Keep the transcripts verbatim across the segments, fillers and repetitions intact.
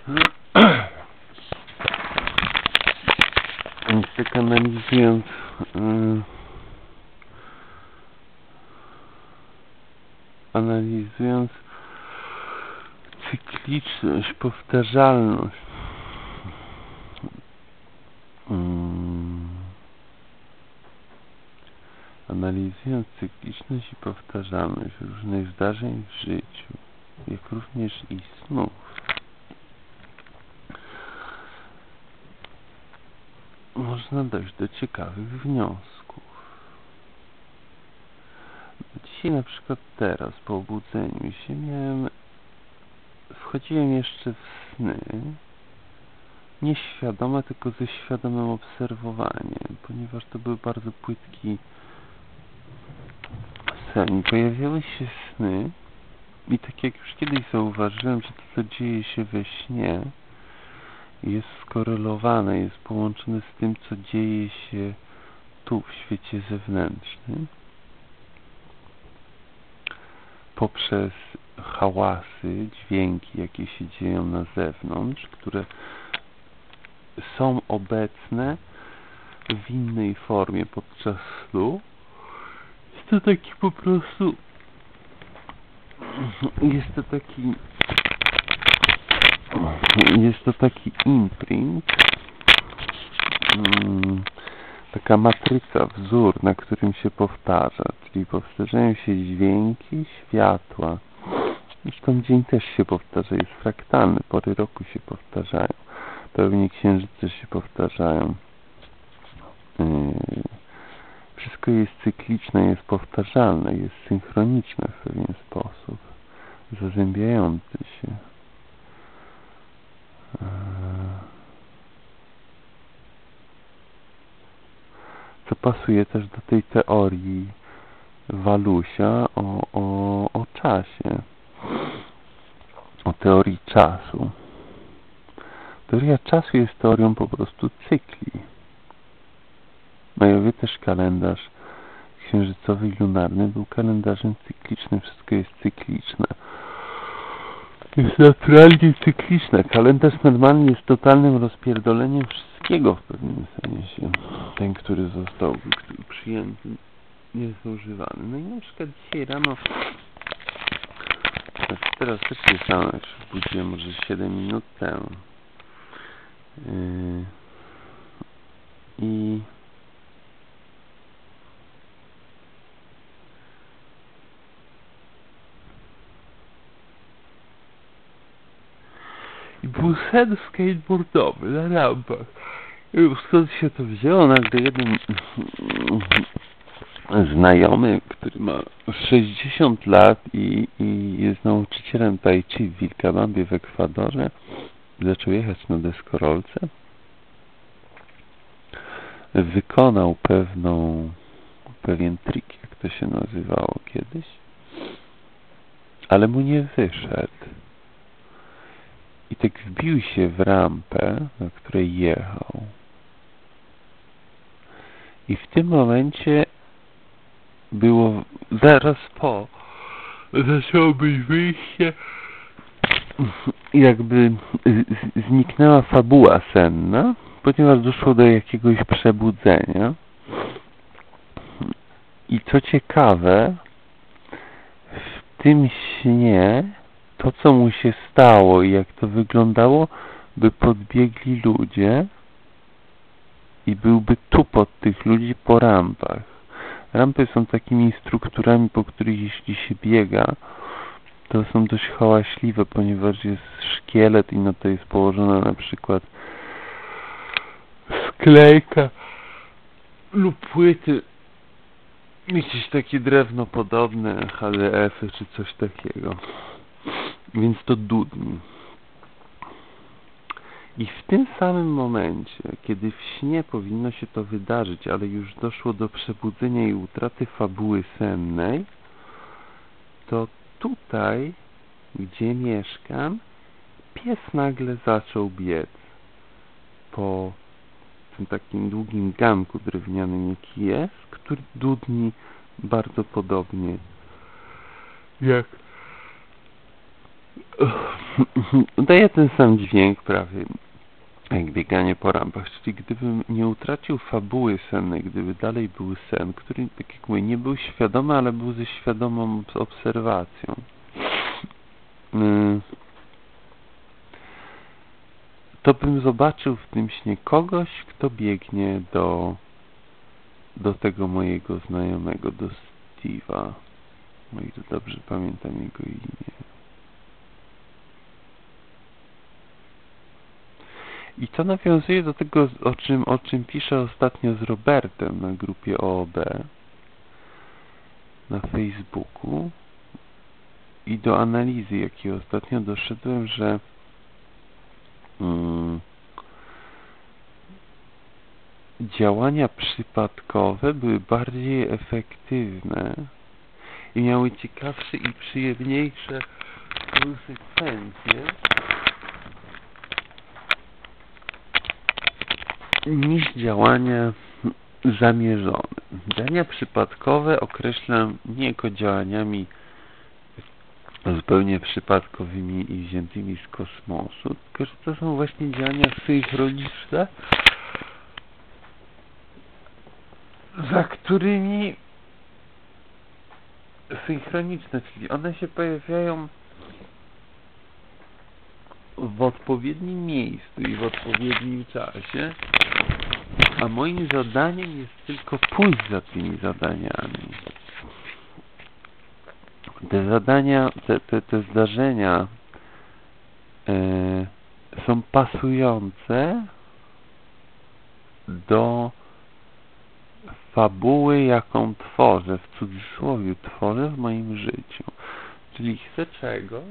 Więc tak analizując yy, analizując cykliczność, powtarzalność, yy, analizując cykliczność i powtarzalność różnych zdarzeń w życiu, jak również i snów, można dojść do ciekawych wniosków. Dzisiaj na przykład teraz po obudzeniu się miałem, wchodziłem jeszcze w sny, nieświadome, tylko ze świadomym obserwowaniem, ponieważ to był bardzo płytki sen. Pojawiały się sny i tak jak już kiedyś zauważyłem, że to, co dzieje się we śnie, jest skorelowane, jest połączone z tym, co dzieje się tu, w świecie zewnętrznym, poprzez hałasy, dźwięki, jakie się dzieją na zewnątrz, które są obecne w innej formie podczas snu. Jest to taki po prostu jest to taki jest to taki imprint, hmm, taka matryca, wzór, na którym się powtarza, czyli powtarzają się dźwięki, światła. Zresztą dzień też się powtarza, jest fraktalny, pory roku się powtarzają, pełni księżyce się powtarzają. Yy, wszystko jest cykliczne, jest powtarzalne, jest synchroniczne w pewien sposób, zazębiający się. Yy. Co pasuje też do tej teorii Walusia o, o, o czasie, o teorii czasu. Teoria czasu jest teorią po prostu cykli. Majowie też kalendarz księżycowy i lunarny był kalendarzem cyklicznym, wszystko jest cykliczne. Jest naturalnie cykliczne. Kalendarz normalnie jest totalnym rozpierdoleniem wszystkiego w pewnym sensie. Ten, który został który przyjęty, jest używany. No i na przykład dzisiaj rano, teraz też jest rano, jak się budziłem może siedem minut temu. Yy, I I był sen skateboardowy na rampach. I skąd się to wzięło? Nagle jeden znajomy, który ma sześćdziesiąt lat i, i jest nauczycielem tai chi w Vilcabambie w Ekwadorze, zaczął jechać na deskorolce. Wykonał pewną, pewien trik, jak to się nazywało kiedyś, ale mu nie wyszedł. I tak wbił się w rampę, na której jechał. I w tym momencie było, zaraz po, zaczęło być wyjście, jakby zniknęła fabuła senna, ponieważ doszło do jakiegoś przebudzenia. I co ciekawe, w tym śnie to, co mu się stało i jak to wyglądało, by podbiegli ludzie i byłby tupot tych ludzi po rampach. Rampy są takimi strukturami, po których jeśli się biega, to są dość hałaśliwe, ponieważ jest szkielet i na to jest położona na przykład sklejka lub płyty, jakieś takie drewno podobne, H D F-y czy coś takiego. Więc to dudni. I w tym samym momencie, kiedy w śnie powinno się to wydarzyć, ale już doszło do przebudzenia i utraty fabuły sennej, to tutaj, gdzie mieszkam, pies nagle zaczął biec po tym takim długim ganku drewnianym, jaki jest, który dudni bardzo podobnie jak Daje ten sam dźwięk prawie jak bieganie po rampach, czyli gdybym nie utracił fabuły sennej, gdyby dalej był sen, który, tak jak mówię, nie był świadomy, ale był ze świadomą obserwacją, to bym zobaczył w tym śnie kogoś, kto biegnie do do tego mojego znajomego, do Steve'a, o ile dobrze pamiętam jego imię. I to nawiązuje do tego, o czym, o czym piszę ostatnio z Robertem na grupie O O B na Facebooku i do analizy, jakiej ostatnio doszedłem, że mm, działania przypadkowe były bardziej efektywne i miały ciekawsze i przyjemniejsze konsekwencje niż działania zamierzone. Działania przypadkowe określam nie jako działaniami zupełnie przypadkowymi i wziętymi z kosmosu, tylko że to są właśnie działania synchroniczne, za którymi synchroniczne, czyli one się pojawiają w odpowiednim miejscu i w odpowiednim czasie, a moim zadaniem jest tylko pójść za tymi zadaniami. Te zadania, te, te, te zdarzenia e, są pasujące do fabuły, jaką tworzę, w cudzysłowie tworzę w moim życiu. Czyli chcę czegoś,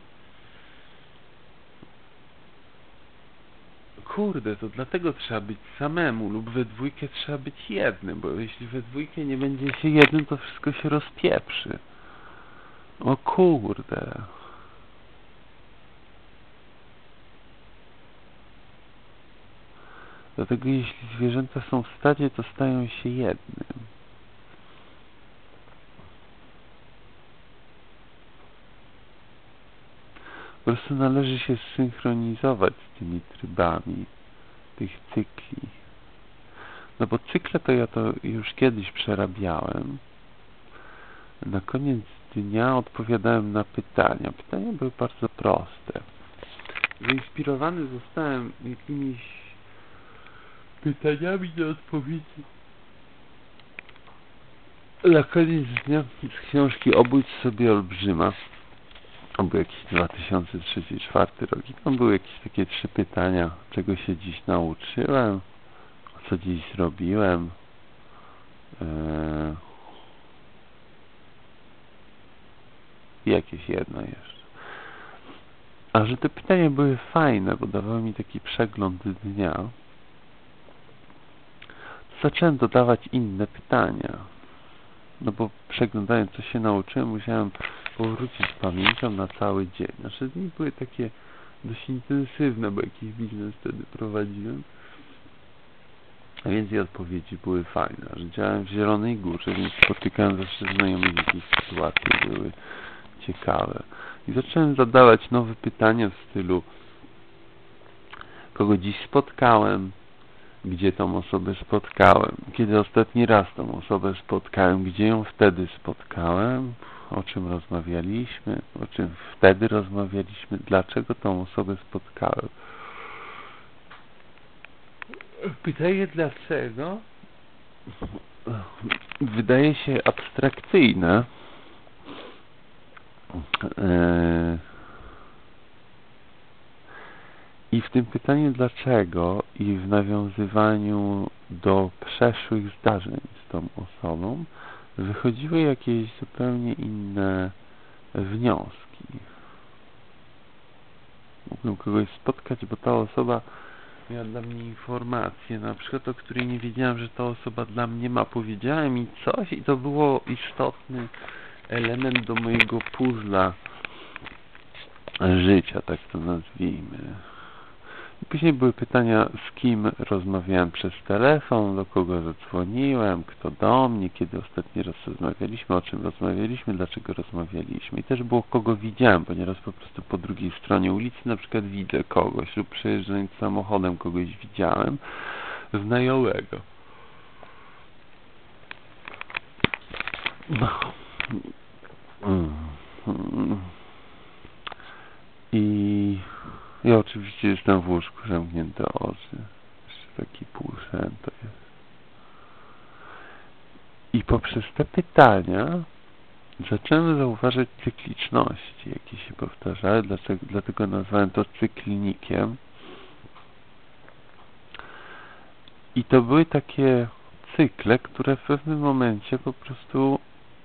kurde, to dlatego trzeba być samemu lub we dwójkę trzeba być jednym, bo jeśli we dwójkę nie będzie się jednym, to wszystko się rozpieprzy. O kurde. Dlatego jeśli zwierzęta są w stadzie, to stają się jednym. Po prostu należy się zsynchronizować z tymi trybami tych cykli. No bo cykle to ja to już kiedyś przerabiałem. Na koniec dnia odpowiadałem na pytania. Pytania były bardzo proste. Zainspirowany zostałem jakimiś pytaniami do odpowiedzi. Na koniec dnia z książki Obudź sobie olbrzyma. On był jakiś dwa tysiące trzeci do dwa tysiące czwartego rok. I tam były jakieś takie trzy pytania. Czego się dziś nauczyłem? Co dziś zrobiłem? Eee... I jakieś jedno jeszcze. A że te pytania były fajne, bo dawały mi taki przegląd dnia, to zacząłem dodawać inne pytania. No bo przeglądając, co się nauczyłem, musiałem powrócić pamięcią na cały dzień. Nasze dni były takie dość intensywne, bo jakiś biznes wtedy prowadziłem. A więc i odpowiedzi były fajne. Że działałem w Zielonej Górze, więc spotykałem zawsze znajomych, jakieś sytuacje były ciekawe. I zacząłem zadawać nowe pytania w stylu: kogo dziś spotkałem, gdzie tą osobę spotkałem, kiedy ostatni raz tą osobę spotkałem, gdzie ją wtedy spotkałem, o czym rozmawialiśmy, o czym wtedy rozmawialiśmy, dlaczego tą osobę spotkałem. Pytanie dlaczego wydaje się abstrakcyjne, eee, i w tym pytaniu dlaczego i w nawiązywaniu do przeszłych zdarzeń z tą osobą wychodziły jakieś zupełnie inne wnioski. Mógłbym kogoś spotkać, bo ta osoba miała dla mnie informację, na przykład o której nie wiedziałem, że ta osoba dla mnie ma. Powiedziałem mi coś i to było istotny element do mojego puzzla życia, tak to nazwijmy. Później były pytania, z kim rozmawiałem przez telefon, do kogo zadzwoniłem, kto do mnie, kiedy ostatni raz rozmawialiśmy, o czym rozmawialiśmy, dlaczego rozmawialiśmy. I też było, kogo widziałem, ponieważ po prostu po drugiej stronie ulicy na przykład widzę kogoś lub przejeżdżając samochodem kogoś widziałem, znajomego. No. I ja oczywiście jestem w łóżku, zamknięte oczy. Jeszcze taki półsen to jest. I poprzez te pytania zacząłem zauważać cykliczności, jakie się powtarzały, dlaczego, dlatego nazwałem to cyklinikiem. I to były takie cykle, które w pewnym momencie po prostu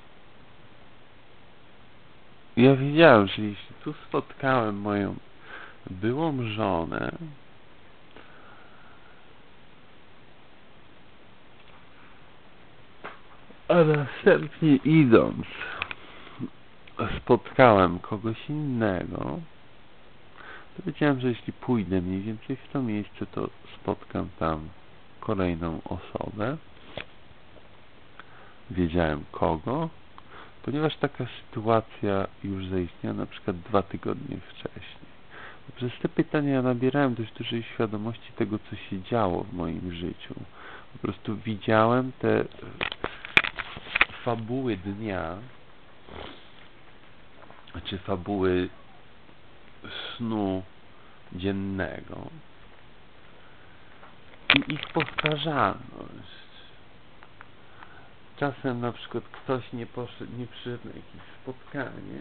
ja wiedziałem, że jeśli tu spotkałem moją byłą żonę, a następnie idąc spotkałem kogoś innego, to wiedziałem, że jeśli pójdę mniej więcej w to miejsce, to spotkam tam kolejną osobę. Wiedziałem kogo, ponieważ taka sytuacja już zaistniała na przykład dwa tygodnie wcześniej. Przez te pytania ja nabierałem dość dużej świadomości tego, co się działo w moim życiu. Po prostu widziałem te fabuły dnia, czy fabuły snu dziennego i ich powtarzalność. Czasem na przykład ktoś nie poszedł, nie przyszedł na jakieś spotkanie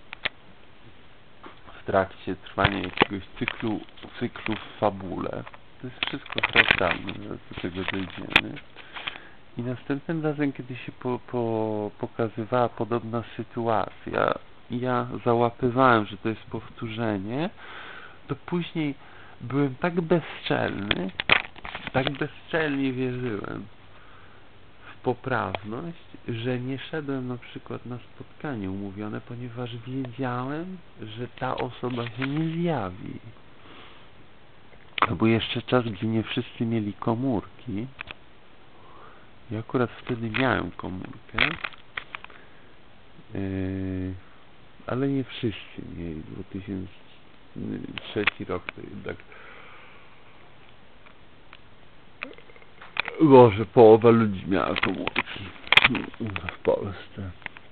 w trakcie trwania jakiegoś cyklu, cyklu w fabule. To jest wszystko fragmentalne, do tego dojdziemy. I następnym razem, kiedy się po, po, pokazywała podobna sytuacja, ja załapywałem, że to jest powtórzenie, to później byłem tak bezczelny, tak bezczelnie wierzyłem w poprawność, że nie szedłem na przykład na spotkanie umówione, ponieważ wiedziałem, że ta osoba się nie zjawi. To był jeszcze czas, gdzie nie wszyscy mieli komórki. Ja akurat wtedy miałem komórkę, yy, ale nie wszyscy mieli. dwa tysiące trzeci rok to jednak może połowa ludzi miała komórki w Polsce.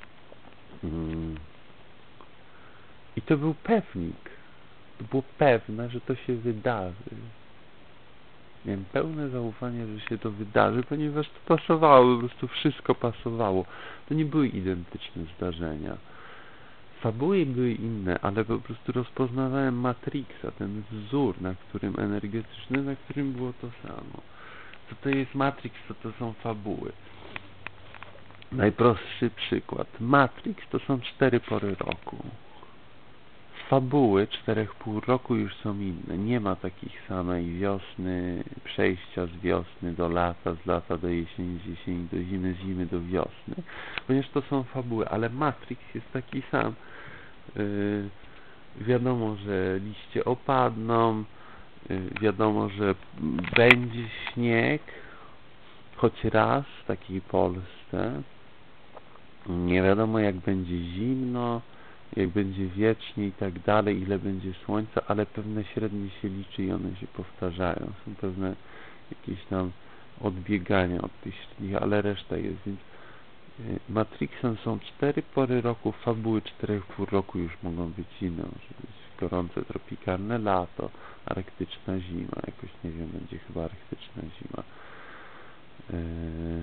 I to był pewnik. To było pewne, że to się wydarzy. Miałem pełne zaufanie, że się to wydarzy, ponieważ to pasowało, po prostu wszystko pasowało. To nie były identyczne zdarzenia. Fabuły były inne, ale po prostu rozpoznawałem Matrixa, ten wzór, na którym energetyczny, na którym było to samo. Co to jest Matrix, co to są fabuły? Najprostszy przykład. Matrix to są cztery pory roku. Fabuły czterech pół roku już są inne. Nie ma takich samej wiosny, przejścia z wiosny do lata, z lata do jesieni, z jesieni do zimy, z zimy do wiosny. Ponieważ to są fabuły, ale Matrix jest taki sam. Yy, wiadomo, że liście opadną, yy, wiadomo, że będzie śnieg, choć raz w takiej Polsce. Nie wiadomo, jak będzie zimno, jak będzie wiecznie i tak dalej, ile będzie słońca, ale pewne średnie się liczy i one się powtarzają. Są pewne jakieś tam odbiegania od tych średnich, ale reszta jest, więc Matrixem są cztery pory roku, fabuły czterech pół roku już mogą być inne. Może być gorące, tropikalne lato, arktyczna zima, jakoś nie wiem, będzie chyba arktyczna zima. Yy,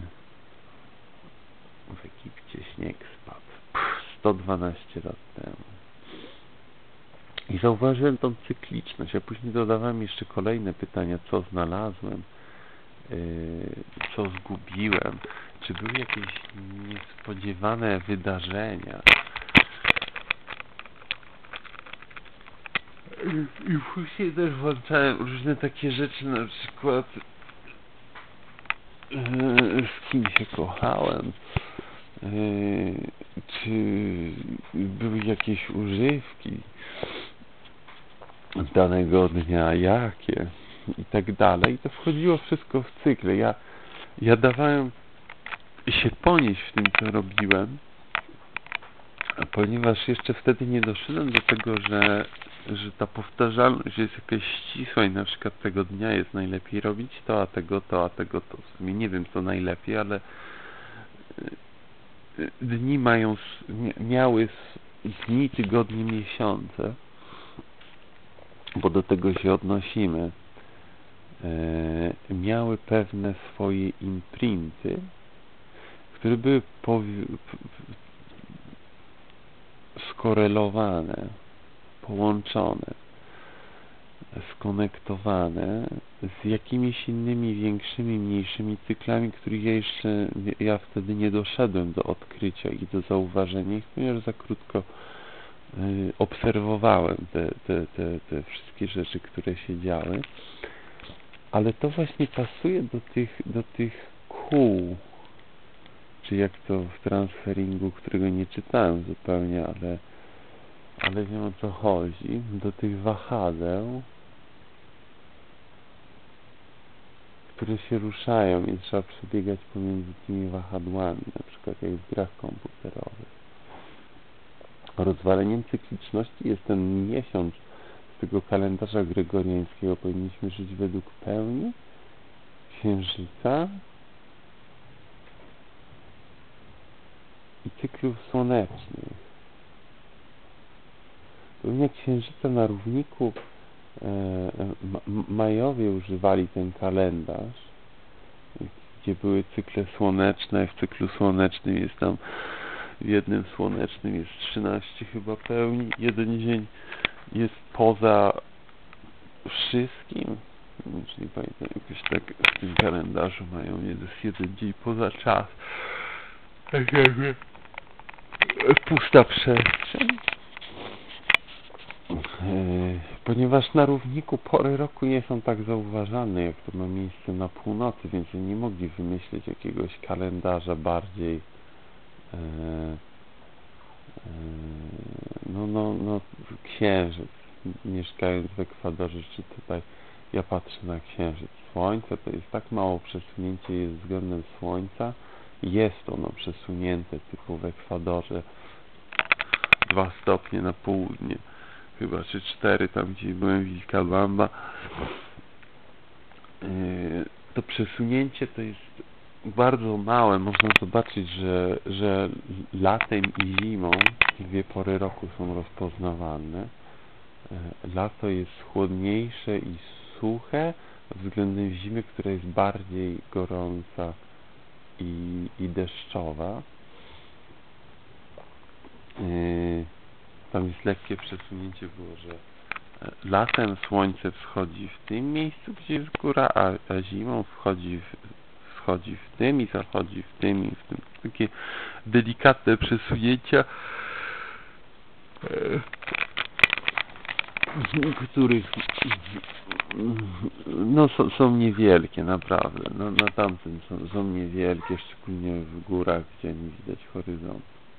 w Egipcie śnieg spadł sto dwanaście lat temu. I zauważyłem tą cykliczność, a później dodawałem jeszcze kolejne pytania, co znalazłem, yy, co zgubiłem, czy były jakieś niespodziewane wydarzenia. I później też włączałem różne takie rzeczy, na przykład yy, z kim się kochałem, yy, czy były jakieś używki, danego dnia, jakie i tak dalej. I to wchodziło wszystko w cykle. Ja, ja dawałem się ponieść w tym, co robiłem, ponieważ jeszcze wtedy nie doszedłem do tego, że, że ta powtarzalność jest jakaś ścisła i na przykład tego dnia jest najlepiej robić to, a tego to, a tego to. W sumie nie wiem, co najlepiej, ale dni mają, miały dni, tygodnie, miesiące, bo do tego się odnosimy, e, miały pewne swoje imprinty, które były skorelowane, połączone, skonektowane z jakimiś innymi większymi, mniejszymi cyklami, których ja jeszcze ja wtedy nie doszedłem do odkrycia i do zauważenia ich, ponieważ za krótko y, obserwowałem te, te, te, te wszystkie rzeczy, które się działy. Ale to właśnie pasuje do tych, do tych kół, czy jak to w transferingu, którego nie czytałem zupełnie, ale, ale wiem, o co chodzi, do tych wahadeł, które się ruszają i trzeba przebiegać pomiędzy tymi wahadłami, na przykład jak w grach komputerowych. Rozwaleniem cykliczności jest ten miesiąc z tego kalendarza gregoriańskiego. Powinniśmy żyć według pełni księżyca i cyklów słonecznych. Pełnia księżyca na równiku e, ma, Majowie używali ten kalendarz, gdzie były cykle słoneczne. W cyklu słonecznym jest tam, w jednym słonecznym jest trzynaście chyba pełni. Jeden dzień jest poza wszystkim. Nie pamiętam, jakoś tak w tym kalendarzu mają, jest jeden dzień poza czas. Tak jakby pusta przestrzeń. Ponieważ na równiku pory roku nie są tak zauważalne, jak to ma miejsce na północy, więc nie mogli wymyślić jakiegoś kalendarza bardziej e, e, no, no, no, księżyc. Mieszkając w Ekwadorze, czy tutaj ja patrzę na księżyc. Słońce to jest tak mało przesunięcie jest względem Słońca. Jest ono przesunięte, typu w Ekwadorze dwa stopnie na południe. Chyba, czy cztery, tam gdzie byłem w Vilcabamba. Yy, to przesunięcie to jest bardzo małe. Można zobaczyć, że, że latem i zimą dwie pory roku są rozpoznawalne. Yy, lato jest chłodniejsze i suche względem zimy, która jest bardziej gorąca i, i deszczowa. Yy, Tam jest lekkie przesunięcie było, że latem słońce wschodzi w tym miejscu, gdzie jest góra, a, a zimą wchodzi w, wschodzi w tym i zachodzi w tym i w tym. Takie delikatne przesunięcia, których no są, są niewielkie, naprawdę. No, na tamtym są, są niewielkie, szczególnie w górach, gdzie nie widać horyzontu.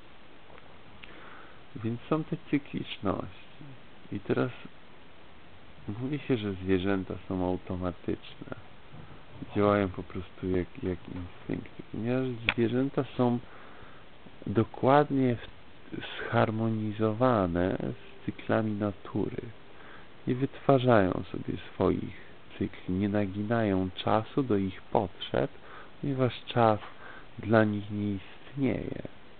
Więc są te cykliczności. I teraz mówi się, że zwierzęta są automatyczne. Działają po prostu jak, jak instynkty. Ponieważ zwierzęta są dokładnie zharmonizowane z cyklami natury. Nie wytwarzają sobie swoich cykli, nie naginają czasu do ich potrzeb, ponieważ czas dla nich nie istnieje.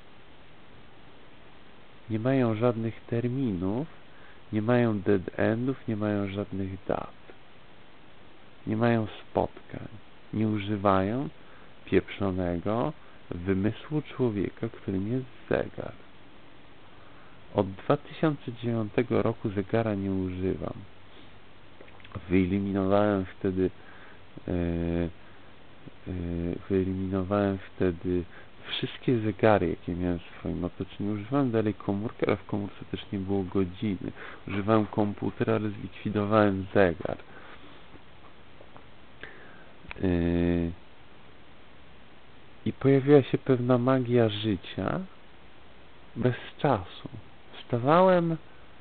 Nie mają żadnych terminów, nie mają dead-endów, nie mają żadnych dat. Nie mają spotkań. Nie używają pieprzonego wymysłu człowieka, którym jest zegar. Od dwa tysiące dziewiątego roku zegara nie używam. Wyeliminowałem wtedy e, e, wyeliminowałem wtedy wszystkie zegary, jakie miałem w swoim otoczeniu. Używałem dalej komórkę, ale w komórce też nie było godziny. Używałem komputera, ale zlikwidowałem zegar. Yy... I pojawiła się pewna magia życia bez czasu. Wstawałem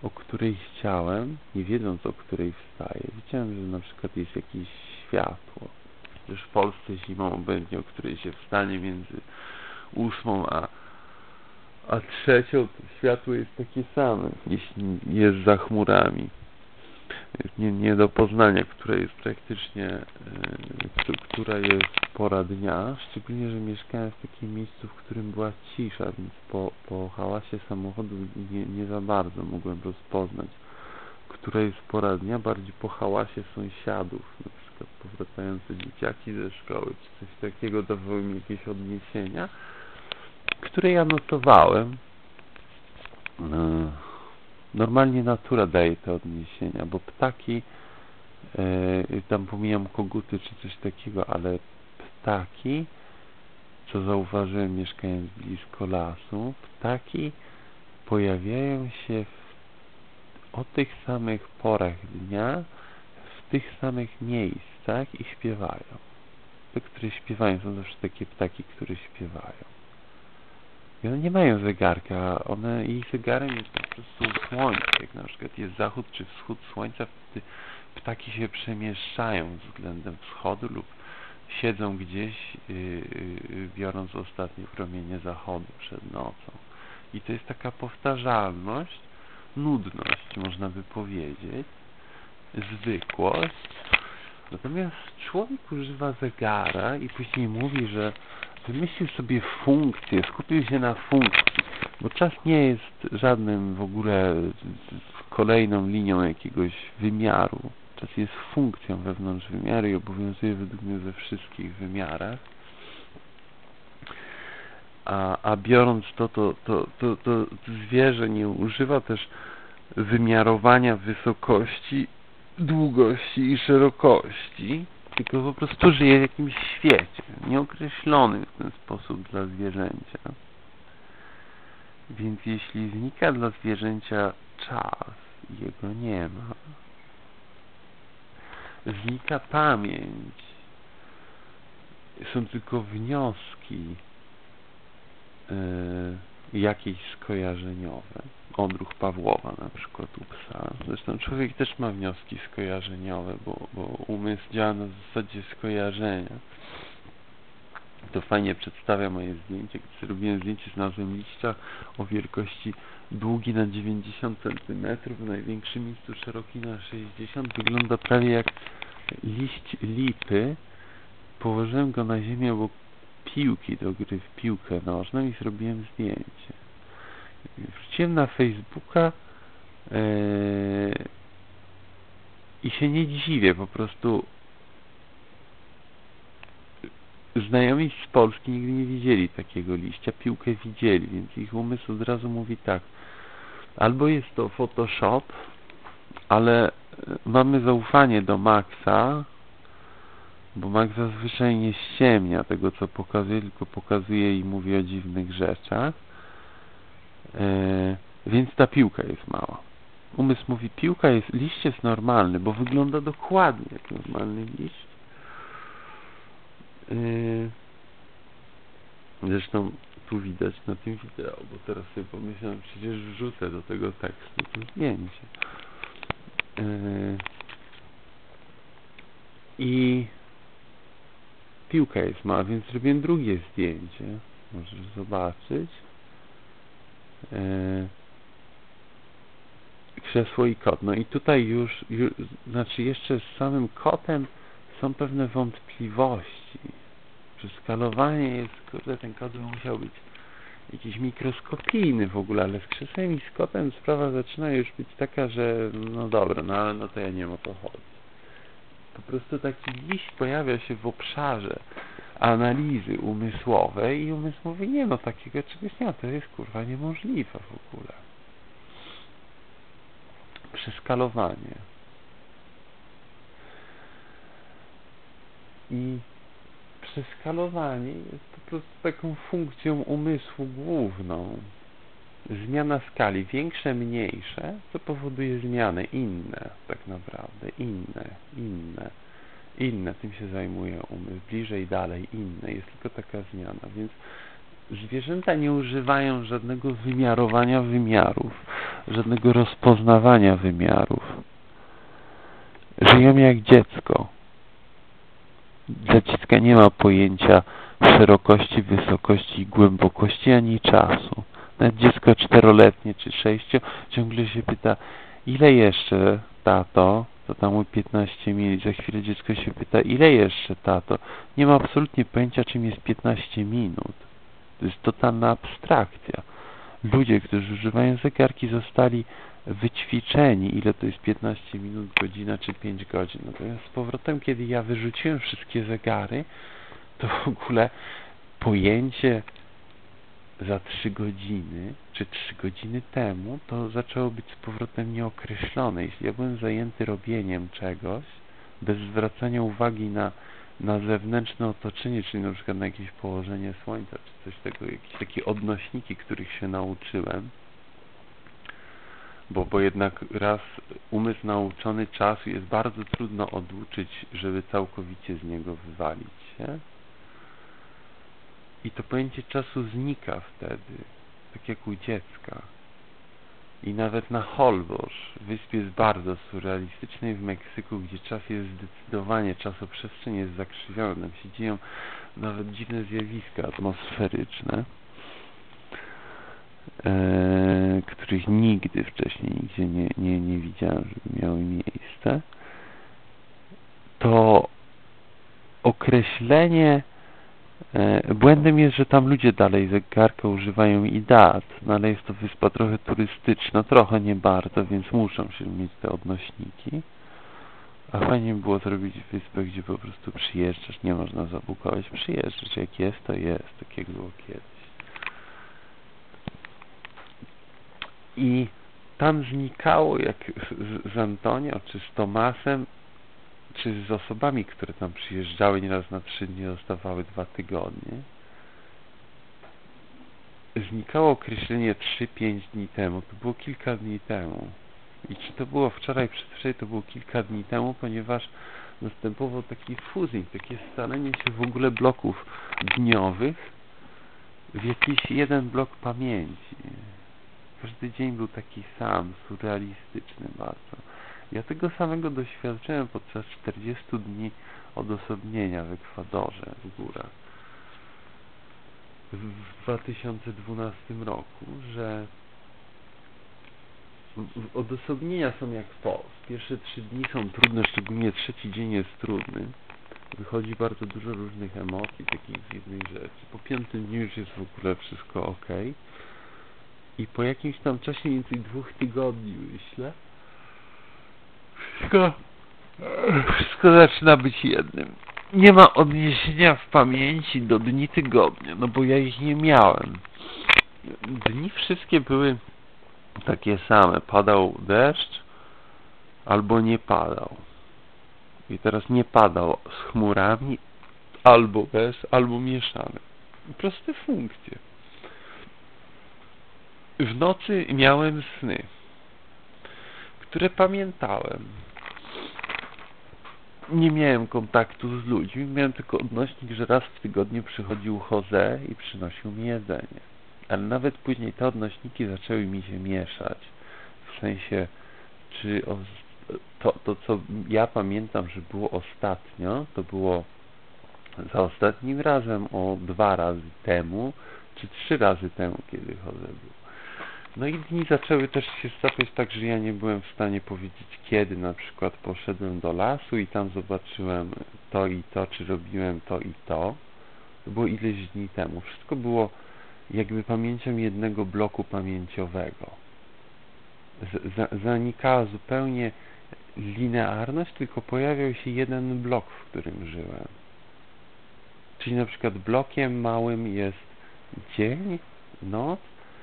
o której chciałem, nie wiedząc, o której wstaję. Wiedziałem, że na przykład jest jakieś światło. Też w Polsce zimą będzie, o której się wstanie między ósmą a, a trzecią, to światło jest takie same, jeśli jest za chmurami. Jest nie, nie do poznania, która jest praktycznie, yy, która jest pora dnia, szczególnie, że mieszkałem w takim miejscu, w którym była cisza, więc po, po hałasie samochodu nie, nie za bardzo mogłem rozpoznać, która jest pora dnia, bardziej po hałasie sąsiadów, na przykład powracające dzieciaki ze szkoły, czy coś takiego, dawały mi jakieś odniesienia, które ja notowałem. Yy. Normalnie natura daje te odniesienia, bo ptaki, yy, tam pomijam koguty czy coś takiego, ale ptaki, co zauważyłem mieszkając blisko lasu, ptaki pojawiają się w, o tych samych porach dnia, w tych samych miejscach i śpiewają. Te, które śpiewają, są zawsze takie ptaki, które śpiewają. I one nie mają zegarka, one, ich zegarem jest po prostu słońce. Jak na przykład jest zachód czy wschód słońca, wtedy ptaki się przemieszczają względem wschodu lub siedzą gdzieś, yy, yy, biorąc ostatnie promienie zachodu przed nocą. I to jest taka powtarzalność, nudność, można by powiedzieć, zwykłość. Natomiast człowiek używa zegara i później mówi, że wymyślił sobie funkcję, skupił się na funkcji, bo czas nie jest żadnym w ogóle kolejną linią jakiegoś wymiaru. Czas jest funkcją wewnątrz wymiaru i obowiązuje według mnie we wszystkich wymiarach. A, a biorąc to, to, to, to, to zwierzę nie używa też wymiarowania wysokości, długości i szerokości, tylko po prostu żyje w jakimś świecie, nieokreślonym w ten sposób dla zwierzęcia. Więc jeśli znika dla zwierzęcia czas i jego nie ma, znika pamięć, są tylko wnioski yy, jakieś skojarzeniowe. Odruch Pawłowa na przykład u psa. Zresztą człowiek też ma wnioski skojarzeniowe, bo, bo umysł działa na zasadzie skojarzenia. To fajnie przedstawia moje zdjęcie. Gdy zrobiłem zdjęcie, znalazłem liścia o wielkości długi na dziewięćdziesiąt centymetrów, w największym miejscu szeroki na sześćdziesiąt. Wygląda prawie jak liść lipy. Położyłem go na ziemię obok piłki do gry w piłkę nożną i zrobiłem zdjęcie. Wrzuciłem na Facebooka yy, i się nie dziwię, po prostu znajomi z Polski nigdy nie widzieli takiego liścia, piłkę widzieli, więc ich umysł od razu mówi tak: albo jest to Photoshop, ale mamy zaufanie do Maxa, bo Max zazwyczaj nie ściemnia tego, co pokazuje, tylko pokazuje i mówi o dziwnych rzeczach. Yy, więc ta piłka jest mała. Umysł mówi, piłka jest, liść jest normalny, bo wygląda dokładnie jak normalny liść. Yy, zresztą tu widać na tym wideo, bo teraz sobie pomyślałem, przecież wrzucę do tego tekstu to zdjęcie. Yy, I piłka jest mała, więc zrobiłem drugie zdjęcie. Możesz zobaczyć. Yy, krzesło i kot. No i tutaj już, już, znaczy jeszcze z samym kotem są pewne wątpliwości. Że skalowanie jest, kurde, ten kot by musiał być jakiś mikroskopijny w ogóle, ale z krzesłem i z kotem sprawa zaczyna już być taka, że no dobra, no ale no to ja nie wiem, o to chodzi. Po prostu taki liść pojawia się w obszarze analizy umysłowej i umysł mówi, nie no, takiego czegoś nie ma, to jest kurwa niemożliwe w ogóle. Przeskalowanie. I przeskalowanie jest po prostu taką funkcją umysłu główną. Zmiana skali, większe, mniejsze, to powoduje zmiany inne, tak naprawdę, inne, inne, inne, tym się zajmuje umysł, bliżej, dalej, inne, jest tylko taka zmiana, więc zwierzęta nie używają żadnego wymiarowania wymiarów, żadnego rozpoznawania wymiarów. Żyją jak dziecko. Dla dziecka nie ma pojęcia szerokości, wysokości i głębokości ani czasu. Nawet dziecko czteroletnie czy sześcio ciągle się pyta, ile jeszcze, tato? To tam mój piętnaście minut. Za chwilę dziecko się pyta, ile jeszcze, tato? Nie ma absolutnie pojęcia, czym jest piętnaście minut. To jest totalna abstrakcja. Ludzie, którzy używają zegarki, zostali wyćwiczeni, ile to jest piętnaście minut, godzina czy pięć godzin. Natomiast z powrotem, kiedy ja wyrzuciłem wszystkie zegary, to w ogóle pojęcie za trzy godziny, czy trzy godziny temu, to zaczęło być z powrotem nieokreślone. Jeśli ja byłem zajęty robieniem czegoś, bez zwracania uwagi na, na zewnętrzne otoczenie, czyli na przykład na jakieś położenie słońca, czy coś tego, jakieś takie odnośniki, których się nauczyłem, bo, bo jednak raz umysł nauczony czasu jest bardzo trudno oduczyć, żeby całkowicie z niego wywalić się. I to pojęcie czasu znika wtedy, tak jak u dziecka. I nawet na Holbox, wyspie jest bardzo surrealistycznej w Meksyku, gdzie czas jest zdecydowanie, czasoprzestrzeń jest zakrzywiona, tam się dzieją nawet dziwne zjawiska atmosferyczne, e, których nigdy wcześniej nigdzie nie, nie, nie widziałem, żeby miały miejsce. To określenie błędem jest, że tam ludzie dalej zegarka używają i dat, no ale jest to wyspa trochę turystyczna, trochę nie bardzo, więc muszą się mieć te odnośniki. A fajnie by było zrobić wyspę, gdzie po prostu przyjeżdżasz, nie można zabukować, przyjeżdżasz, jak jest, to jest, tak jak było kiedyś. I tam znikało, jak z, z Antonio, czy z Tomasem, czy z osobami, które tam przyjeżdżały nieraz na trzy dni, zostawały dwa tygodnie, znikało określenie trzy pięć dni temu. To było kilka dni temu. I czy to było wczoraj, przedwczoraj, to było kilka dni temu, ponieważ następował taki fuzing, takie scalenie się w ogóle bloków dniowych w jakiś jeden blok pamięci. Każdy dzień był taki sam, surrealistyczny bardzo. Ja tego samego doświadczyłem podczas czterdziestu dni odosobnienia w Ekwadorze, w górach, w dwa tysiące dwunastym roku, że odosobnienia są jak post. Pierwsze trzy dni są trudne, szczególnie trzeci dzień jest trudny. Wychodzi bardzo dużo różnych emocji, takich z jednej rzeczy. Po piątym dniu już jest w ogóle wszystko ok. I po jakimś tam czasie, mniej więcej dwóch tygodni, myślę, wszystko, wszystko zaczyna być jednym. Nie ma odniesienia w pamięci do dni tygodnia, no bo ja ich nie miałem. Dni wszystkie były takie same. Padał deszcz albo nie padał. I teraz nie padał z chmurami, albo bez, albo mieszane. Proste funkcje. W nocy miałem sny, które pamiętałem. Nie miałem kontaktu z ludźmi, miałem tylko odnośnik, że raz w tygodniu przychodził Jose i przynosił mi jedzenie. Ale nawet później te odnośniki zaczęły mi się mieszać. W sensie, czy to, to co ja pamiętam, że było ostatnio, to było za ostatnim razem o dwa razy temu, czy trzy razy temu, kiedy Jose był. No i dni zaczęły też się stawiać tak, że ja nie byłem w stanie powiedzieć kiedy. Na przykład poszedłem do lasu i tam zobaczyłem to i to, czy robiłem to i to. To było ileś dni temu. Wszystko było jakby pamięcią jednego bloku pamięciowego. Z zanikała zupełnie linearność, tylko pojawiał się jeden blok, w którym żyłem. Czyli na przykład blokiem małym jest dzień, noc.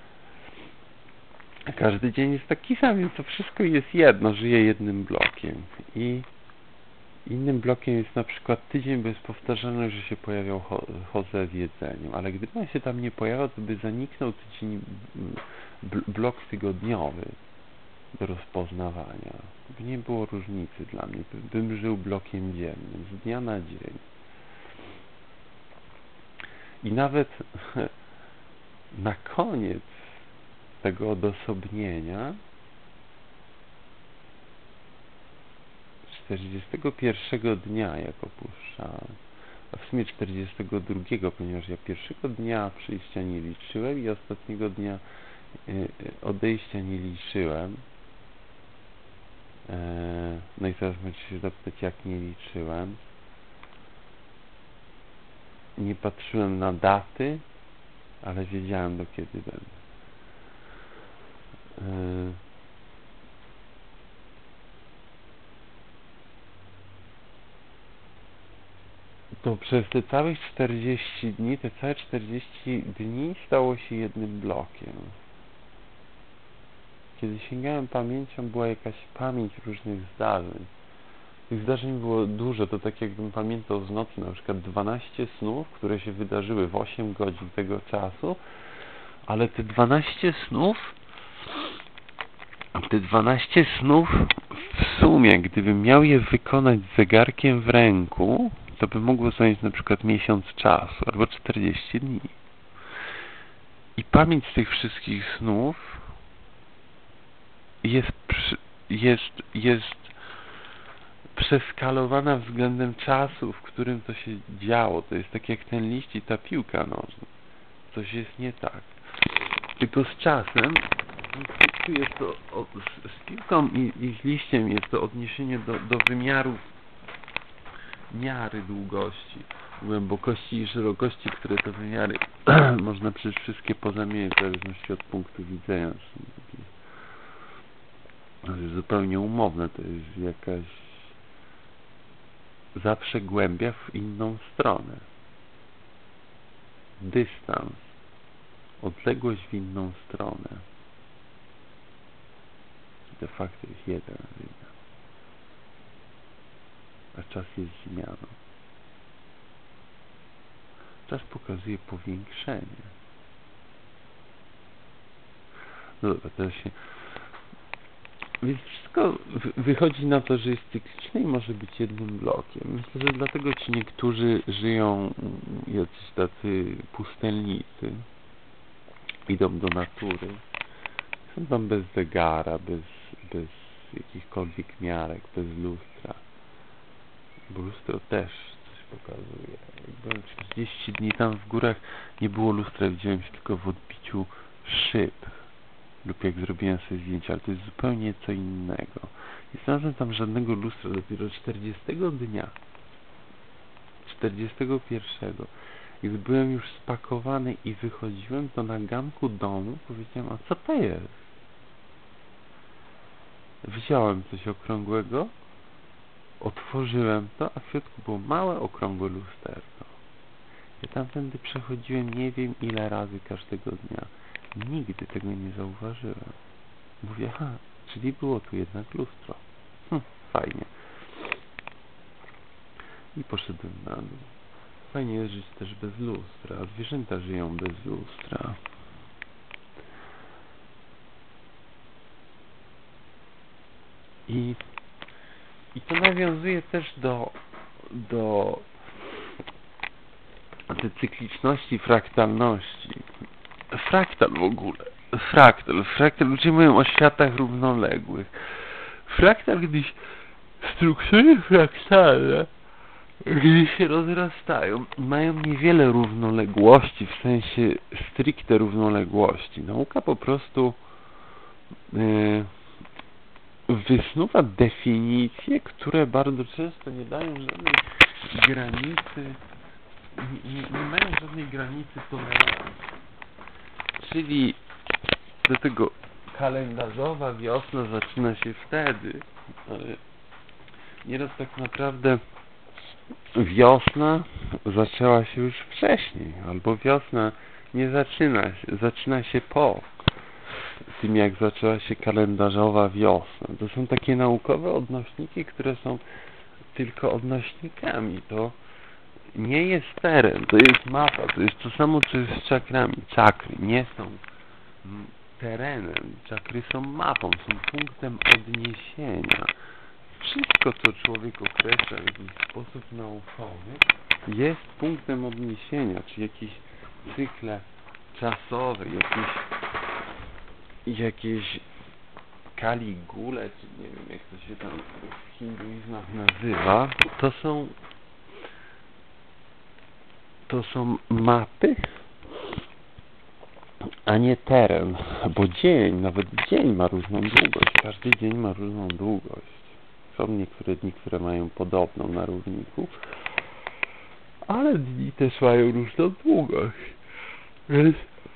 Każdy dzień jest taki sam, więc to wszystko jest jedno, żyje jednym blokiem. I innym blokiem jest na przykład tydzień, bo jest powtarzane, że się pojawiał Jose z jedzeniem, ale gdyby on się tam nie pojawiał, to by zaniknął tydzień, blok tygodniowy do rozpoznawania. By nie było różnicy dla mnie, bym żył blokiem dziennym, z dnia na dzień. I nawet na koniec tego odosobnienia czterdziestego pierwszego dnia, jak opuszczałem, a w sumie czterdziestego drugiego, ponieważ ja pierwszego dnia przyjścia nie liczyłem i ostatniego dnia odejścia nie liczyłem. No i teraz możecie się zapytać, jak nie liczyłem. Nie patrzyłem na daty, ale wiedziałem, do kiedy będę. To przez te całe czterdzieści dni, te całe czterdzieści dni stało się jednym blokiem. Kiedy sięgałem pamięcią, była jakaś pamięć różnych zdarzeń. Tych zdarzeń było dużo, to tak jakbym pamiętał z nocy na przykład dwanaście snów, które się wydarzyły w osiem godzin tego czasu, ale te dwanaście snów, te dwanaście snów w sumie, gdybym miał je wykonać z zegarkiem w ręku, to by mogło zająć na przykład miesiąc czasu, albo czterdzieści dni. I pamięć tych wszystkich snów jest, jest, jest przeskalowana względem czasu, w którym to się działo. To jest tak jak ten liść i ta piłka nożna. Coś jest nie tak. Tylko z czasem, tu jest to, o, z, z piłką i, i z liściem jest to odniesienie do, do wymiarów miary długości, głębokości i szerokości, które te wymiary można przecież wszystkie pozamieniać w zależności od punktu widzenia. To jest zupełnie umowne, to jest jakaś zawsze głębia w inną stronę. Dystans, odległość w inną stronę. De facto jest jeden wymiar, a czas jest zmianą. Czas pokazuje powiększenie. No dobra, teraz się... Więc wszystko wychodzi na to, że jest cykliczne i może być jednym blokiem. Myślę, że dlatego ci niektórzy żyją jacyś tacy pustelnicy. Idą do natury. Są tam bez zegara, bez, bez jakichkolwiek miarek, bez lustra. Bo lustro też coś pokazuje. Jak byłem czterdzieści dni tam w górach, nie było lustra, widziałem się tylko w odbiciu szyb. Lub jak zrobiłem sobie zdjęcia, ale to jest zupełnie co innego. Nie znalazłem tam żadnego lustra, dopiero czterdziestego dnia, czterdziestego pierwszego, jak byłem już spakowany i wychodziłem, to na ganku domu powiedziałem, a co to jest? Wziąłem coś okrągłego, otworzyłem to, a w środku było małe, okrągłe lusterko. Ja tamtędy przechodziłem nie wiem ile razy każdego dnia. Nigdy tego nie zauważyłem. Mówię, aha, czyli było tu jednak lustro. Hm, fajnie. I poszedłem na dół. Fajnie jest żyć też bez lustra, a zwierzęta żyją bez lustra. I, i to nawiązuje też do do tej cykliczności, fraktalności. Fraktal w ogóle. Fraktal. Fraktal. Ludzie mówią o światach równoległych. Fraktal, gdyś struktury fraktalne, gdy się rozrastają, mają niewiele równoległości, w sensie stricte równoległości. Nauka po prostu yy, wysnuwa definicje, które bardzo często nie dają żadnej granicy, nie, nie, nie mają żadnej granicy tolerancji. Czyli do tego kalendarzowa wiosna zaczyna się wtedy, ale nieraz tak naprawdę wiosna zaczęła się już wcześniej, albo wiosna nie zaczyna się, zaczyna się po tym, jak zaczęła się kalendarzowa wiosna. To są takie naukowe odnośniki, które są tylko odnośnikami. To nie jest teren, to jest mapa, to jest to samo, co jest z czakrami. Czakry nie są terenem, czakry są mapą, są punktem odniesienia. Wszystko, co człowiek określa w jakiś sposób naukowy, jest punktem odniesienia, czy jakieś cykle czasowe, jakieś jakieś Kaligule, czy nie wiem jak to się tam w hinduizmach nazywa, to są to są mapy, a nie teren, bo dzień, nawet dzień ma różną długość, każdy dzień ma różną długość. Są niektóre dni, które mają podobną na równiku, ale dni też mają różną długość. Więc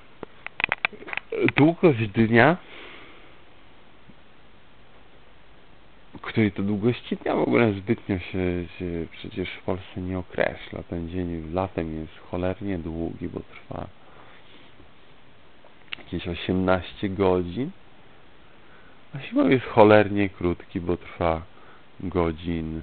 długość dnia, której to długości dnia w ogóle zbytnio się, się przecież w Polsce nie określa. Ten dzień latem jest cholernie długi, bo trwa jakieś osiemnaście godzin, a zimą jest cholernie krótki, bo trwa godzin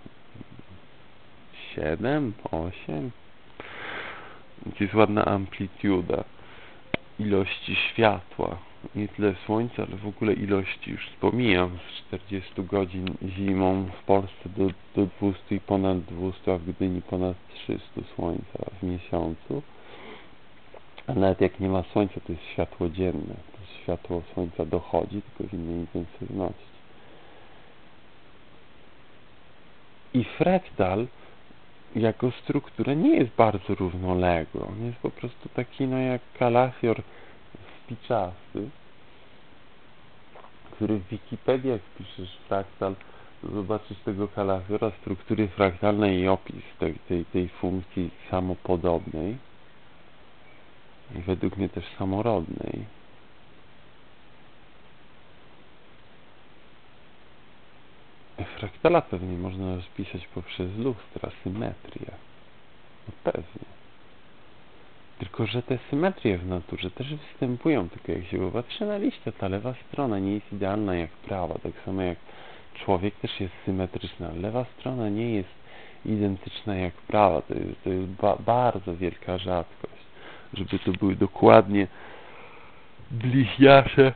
siedem, osiem. To jest ładna amplituda ilości światła. Nie tyle słońca, ale w ogóle ilości. Już wspomniałem, z czterdziestu godzin zimą w Polsce do, do dwustu i ponad dwustu, a w Gdyni ponad trzystu słońca w miesiącu. A nawet jak nie ma słońca, to jest światło dzienne. To światło słońca dochodzi, tylko w innej intensywności. I fraktal jako struktura nie jest bardzo równoległa. On jest po prostu taki, no jak kalafior spiczasty, który w Wikipedii, jak piszesz fraktal, to zobaczysz tego kalafiora, struktury fraktalnej i opis tej, tej, tej funkcji samopodobnej i według mnie też samorodnej. Fraktala pewnie można rozpisać poprzez lustra, symetrię. No pewnie. Tylko że te symetrie w naturze też występują, tylko jak się popatrzy na liście, ta lewa strona nie jest idealna jak prawa, tak samo jak człowiek też jest symetryczna. Lewa strona nie jest identyczna jak prawa, to jest, to jest ba bardzo wielka rzadkość, żeby to były dokładnie bliźniacze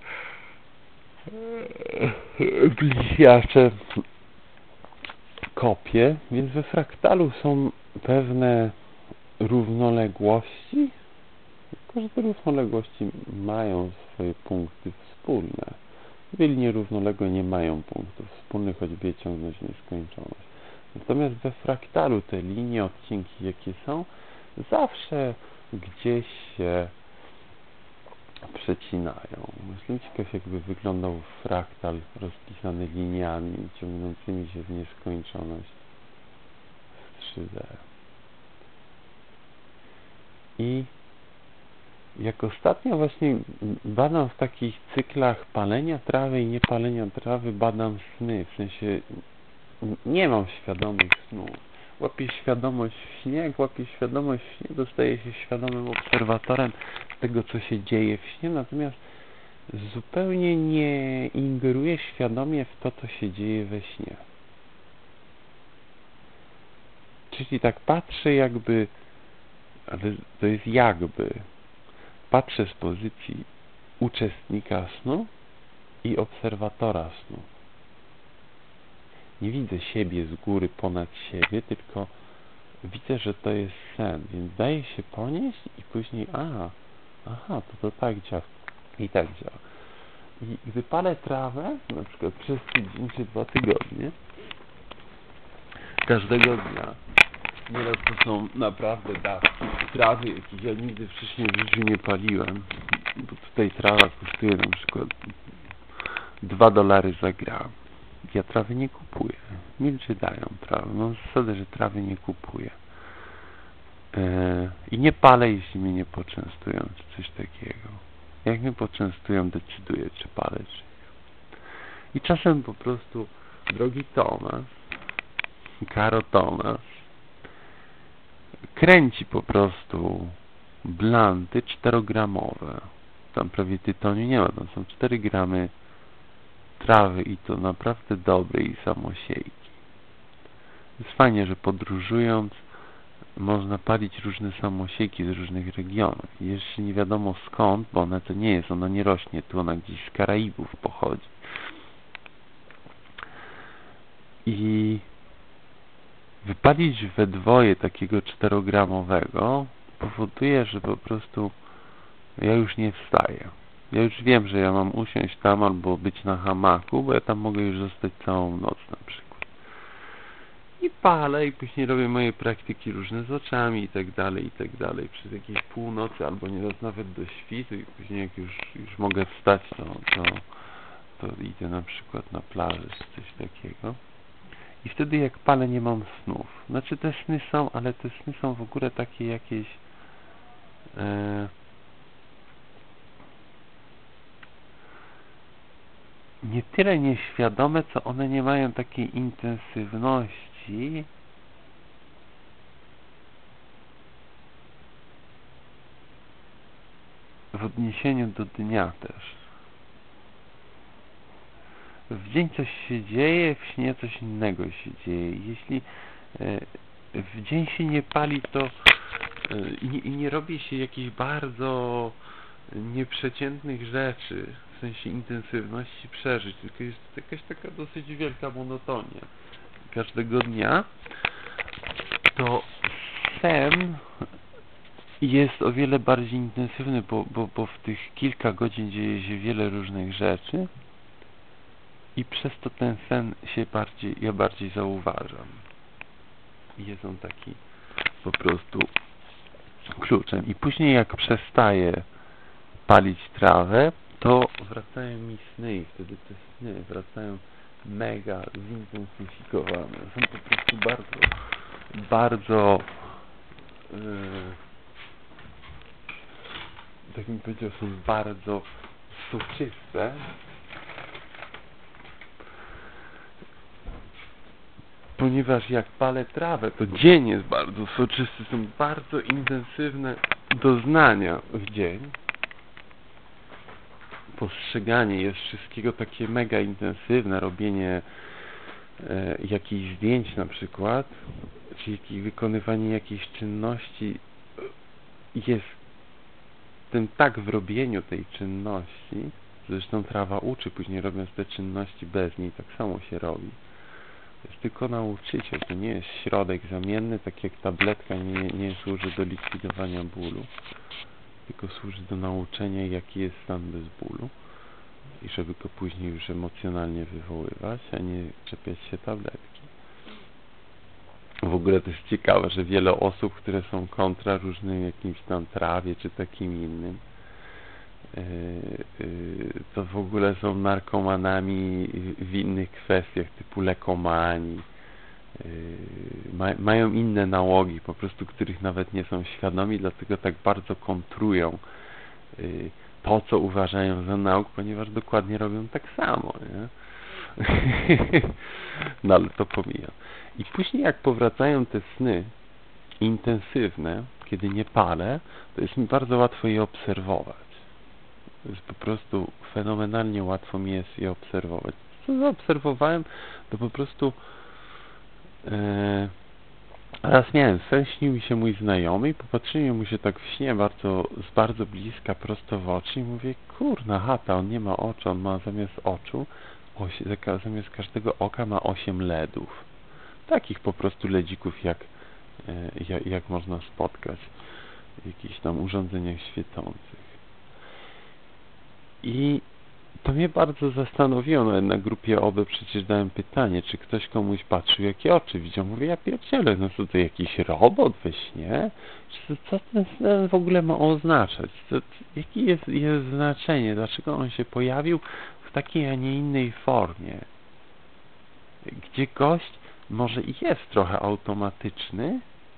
bliźniacze kopie, więc we fraktalu są pewne równoległości, tylko że te równoległości mają swoje punkty wspólne. Dwie linie równoległe nie mają punktów wspólnych, choć wyciągnąć nieskończoność. Natomiast we fraktalu te linie, odcinki jakie są, zawsze gdzieś się przecinają. Jestem ciekaw, jakby wyglądał fraktal rozpisany liniami ciągnącymi się w nieskończoność z trzy D. I jak ostatnio właśnie badam w takich cyklach palenia trawy i niepalenia trawy, badam sny, w sensie nie mam świadomych snów. Łapię świadomość w śnie, jak łapię świadomość w śnie, dostaję się świadomym obserwatorem tego, co się dzieje w śnie, natomiast zupełnie nie ingeruję świadomie w to, co się dzieje we śnie. Czyli tak patrzę jakby, ale to jest jakby, patrzę z pozycji uczestnika snu i obserwatora snu. Nie widzę siebie z góry ponad siebie, tylko widzę, że to jest sen, więc daje się ponieść i później, a, aha, to to tak działa i tak działa. I gdy palę trawę, na przykład przez tydzień czy dwa tygodnie, każdego dnia, nieraz to są naprawdę dawki trawy, jakich ja nigdy wcześniej w życiu nie paliłem, bo tutaj trawa kosztuje na przykład dwa dolary za gram. Ja trawy nie kupuję. Milczy dają trawę. Mam zasadę, że trawy nie kupuję. Yy, I nie palę, jeśli mnie nie poczęstują, czy coś takiego. Jak mnie poczęstują, decyduję, czy palę, czy nie. I czasem po prostu, drogi Tomasz, Karo Tomasz, kręci po prostu blanty czterogramowe. Tam prawie tytoniu nie ma, tam są cztery gramy trawy i to naprawdę dobrej i samosiejki. Jest fajnie, że podróżując można palić różne samosiejki z różnych regionów. I jeszcze nie wiadomo skąd, bo ona to nie jest, ona nie rośnie tu, ona gdzieś z Karaibów pochodzi. I wypalić we dwoje takiego czterogramowego powoduje, że po prostu Ja już nie wstaję. Ja już wiem, że ja mam usiąść tam albo być na hamaku, bo ja tam mogę już zostać całą noc na przykład. I palę i później robię moje praktyki różne z oczami i tak dalej, i tak dalej. Przez jakieś północy albo nie nawet do świtu i później jak już, już mogę wstać, to, to, to idę na przykład na plażę czy coś takiego. I wtedy jak palę nie mam snów. Znaczy te sny są, ale te sny są w ogóle takie jakieś e, nie tyle nieświadome, co one nie mają takiej intensywności w odniesieniu do dnia też. W dzień coś się dzieje, w śnie coś innego się dzieje. Jeśli e, w dzień się nie pali, to e, nie, nie robi się jakichś bardzo nieprzeciętnych rzeczy, w sensie intensywności przeżyć, tylko jest jakaś taka dosyć wielka monotonia każdego dnia, to sen jest o wiele bardziej intensywny, bo, bo, bo w tych kilka godzin dzieje się wiele różnych rzeczy i przez to ten sen się bardziej, ja bardziej zauważam. Jest on taki po prostu kluczem. I później jak przestaję palić trawę, to wracają mi sny i wtedy te sny wracają mega zintensyfikowane. Są po prostu bardzo, bardzo yy, tak bym powiedział, są bardzo soczyste. Ponieważ jak palę trawę, to dzień jest bardzo soczysty, są bardzo intensywne doznania w dzień. Postrzeganie jest wszystkiego takie mega intensywne, robienie e, jakichś zdjęć na przykład, czyli wykonywanie jakiejś czynności jest tym tak w robieniu tej czynności, zresztą trawa uczy, później robiąc te czynności bez niej, tak samo się robi. To jest tylko nauczyciel, to nie jest środek zamienny, tak jak tabletka nie, nie służy do likwidowania bólu, tylko służy do nauczenia, jaki jest stan bez bólu i żeby go później już emocjonalnie wywoływać, a nie czepiać się tabletki. W ogóle to jest ciekawe, że wiele osób, które są kontra różnym jakimś tam trawie czy takim innym, yy, yy, to w ogóle są narkomanami w innych kwestiach typu lekomanii. Yy, ma, mają inne nałogi, po prostu których nawet nie są świadomi, dlatego tak bardzo kontrują yy, to, co uważają za nauk, ponieważ dokładnie robią tak samo, nie? No ale to pomijam. I później jak powracają te sny intensywne, kiedy nie palę, to jest mi bardzo łatwo je obserwować. To jest po prostu fenomenalnie łatwo mi jest je obserwować. Co zaobserwowałem, to po prostu e, raz miałem sen, śnił mi się mój znajomy i popatrzyłem mu się tak w śnie bardzo, z bardzo bliska, prosto w oczy i mówię, kurna chata, on nie ma oczu, on ma zamiast oczu, osi, zamiast każdego oka ma osiem ledów. Takich po prostu ledzików, jak, e, jak, jak można spotkać w jakichś tam urządzeniach świecących. I to mnie bardzo zastanowiło, nawet na grupie O B E przecież dałem pytanie, czy ktoś komuś patrzył, jakie oczy widział. Mówię, ja pierdzielę, no co to jakiś robot we śnie? Czy to, co ten sen w ogóle ma oznaczać? Co, jakie jest, jest znaczenie? Dlaczego on się pojawił w takiej, a nie innej formie? Gdzie gość może i jest trochę automatyczny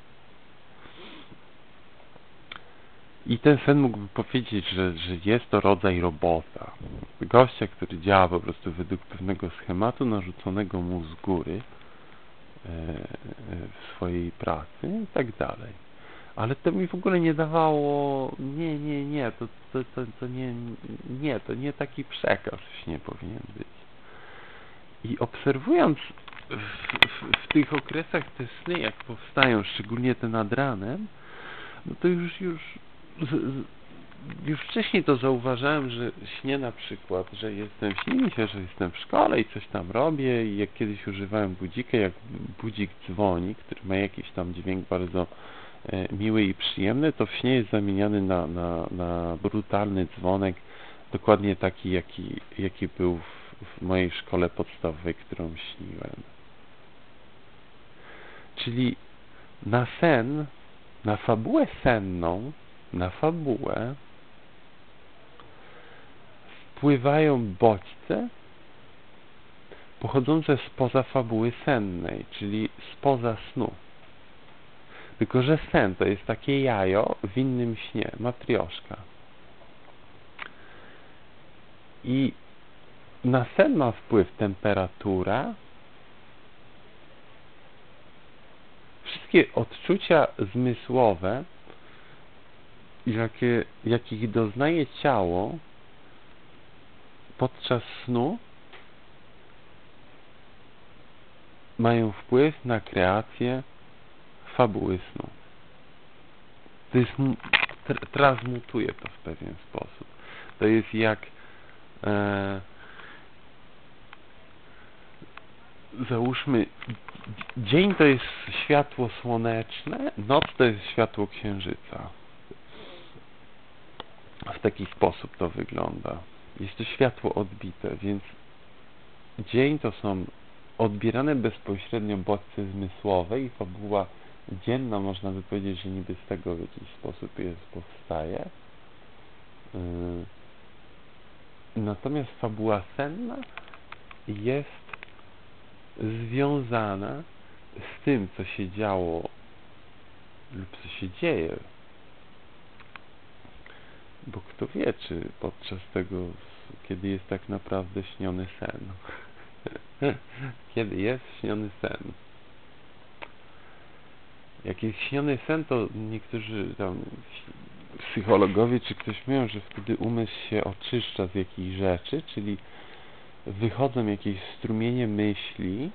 i ten sen mógłby powiedzieć, że, że jest to rodzaj robota. Gościa, który działa po prostu według pewnego schematu narzuconego mu z góry e, w swojej pracy i tak dalej. Ale to mi w ogóle nie dawało, nie, nie, nie, to, to, to, to nie, nie, to nie taki przekaz nie powinien być. I obserwując w, w, w tych okresach te sny, jak powstają, szczególnie te nad ranem, no to już, już, z, z, już wcześniej to zauważałem, że śnię na przykład, że jestem, śni mi się, że jestem w szkole i coś tam robię i jak kiedyś używałem budzika, jak budzik dzwoni, który ma jakiś tam dźwięk bardzo e, miły i przyjemny, to w śnie jest zamieniany na, na, na brutalny dzwonek, dokładnie taki, jaki, jaki był w, w mojej szkole podstawowej, którą śniłem. Czyli na sen, na fabułę senną, na fabułę wpływają bodźce pochodzące spoza fabuły sennej, czyli spoza snu. Tylko że sen to jest takie jajo w innym śnie, matrioszka. I na sen ma wpływ temperatura, wszystkie odczucia zmysłowe, jakie, jakich doznaje ciało podczas snu, mają wpływ na kreację fabuły snu. To jest, tr transmutuje to w pewien sposób. To jest jak e, załóżmy, dzień to jest światło słoneczne, noc to jest światło księżyca. W taki sposób to wygląda. Jest to światło odbite, więc dzień to są odbierane bezpośrednio bodźce zmysłowe i fabuła dzienna, można by powiedzieć, że niby z tego w jakiś sposób jest, powstaje. Yy. Natomiast fabuła senna jest związana z tym, co się działo lub co się dzieje. Bo kto wie, czy podczas tego, kiedy jest tak naprawdę śniony sen. Kiedy jest śniony sen. Jak jest śniony sen, to niektórzy tam psychologowie czy ktoś mówią, że wtedy umysł się oczyszcza z jakichś rzeczy, czyli wychodzą jakieś strumienie myśli.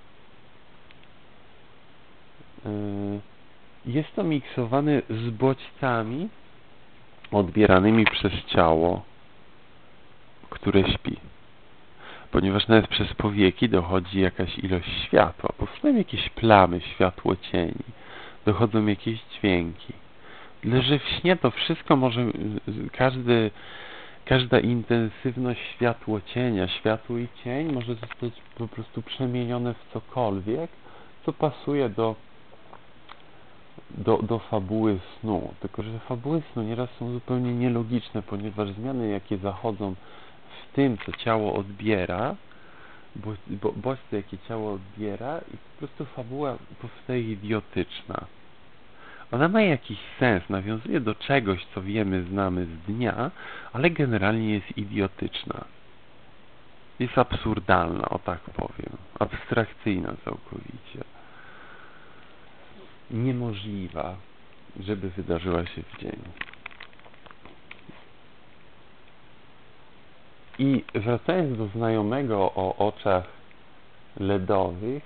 Jest to miksowane z bodźcami odbieranymi przez ciało, które śpi. Ponieważ nawet przez powieki dochodzi jakaś ilość światła, powstają jakieś plamy, światło cieni, dochodzą jakieś dźwięki. Tyle, że w śnie to wszystko może, każdy, każda intensywność światło cienia, światło i cień może zostać po prostu przemienione w cokolwiek, co pasuje do Do, do fabuły snu. Tylko że fabuły snu nieraz są zupełnie nielogiczne, ponieważ zmiany, jakie zachodzą w tym, co ciało odbiera, bo, bo, bodźce, jakie ciało odbiera, i po prostu fabuła powstaje idiotyczna. Ona ma jakiś sens, nawiązuje do czegoś, co wiemy, znamy z dnia, ale generalnie jest idiotyczna. Jest absurdalna, o tak powiem. Abstrakcyjna całkowicie. Niemożliwa, żeby wydarzyła się w dzień. I wracając do znajomego o oczach ledowych,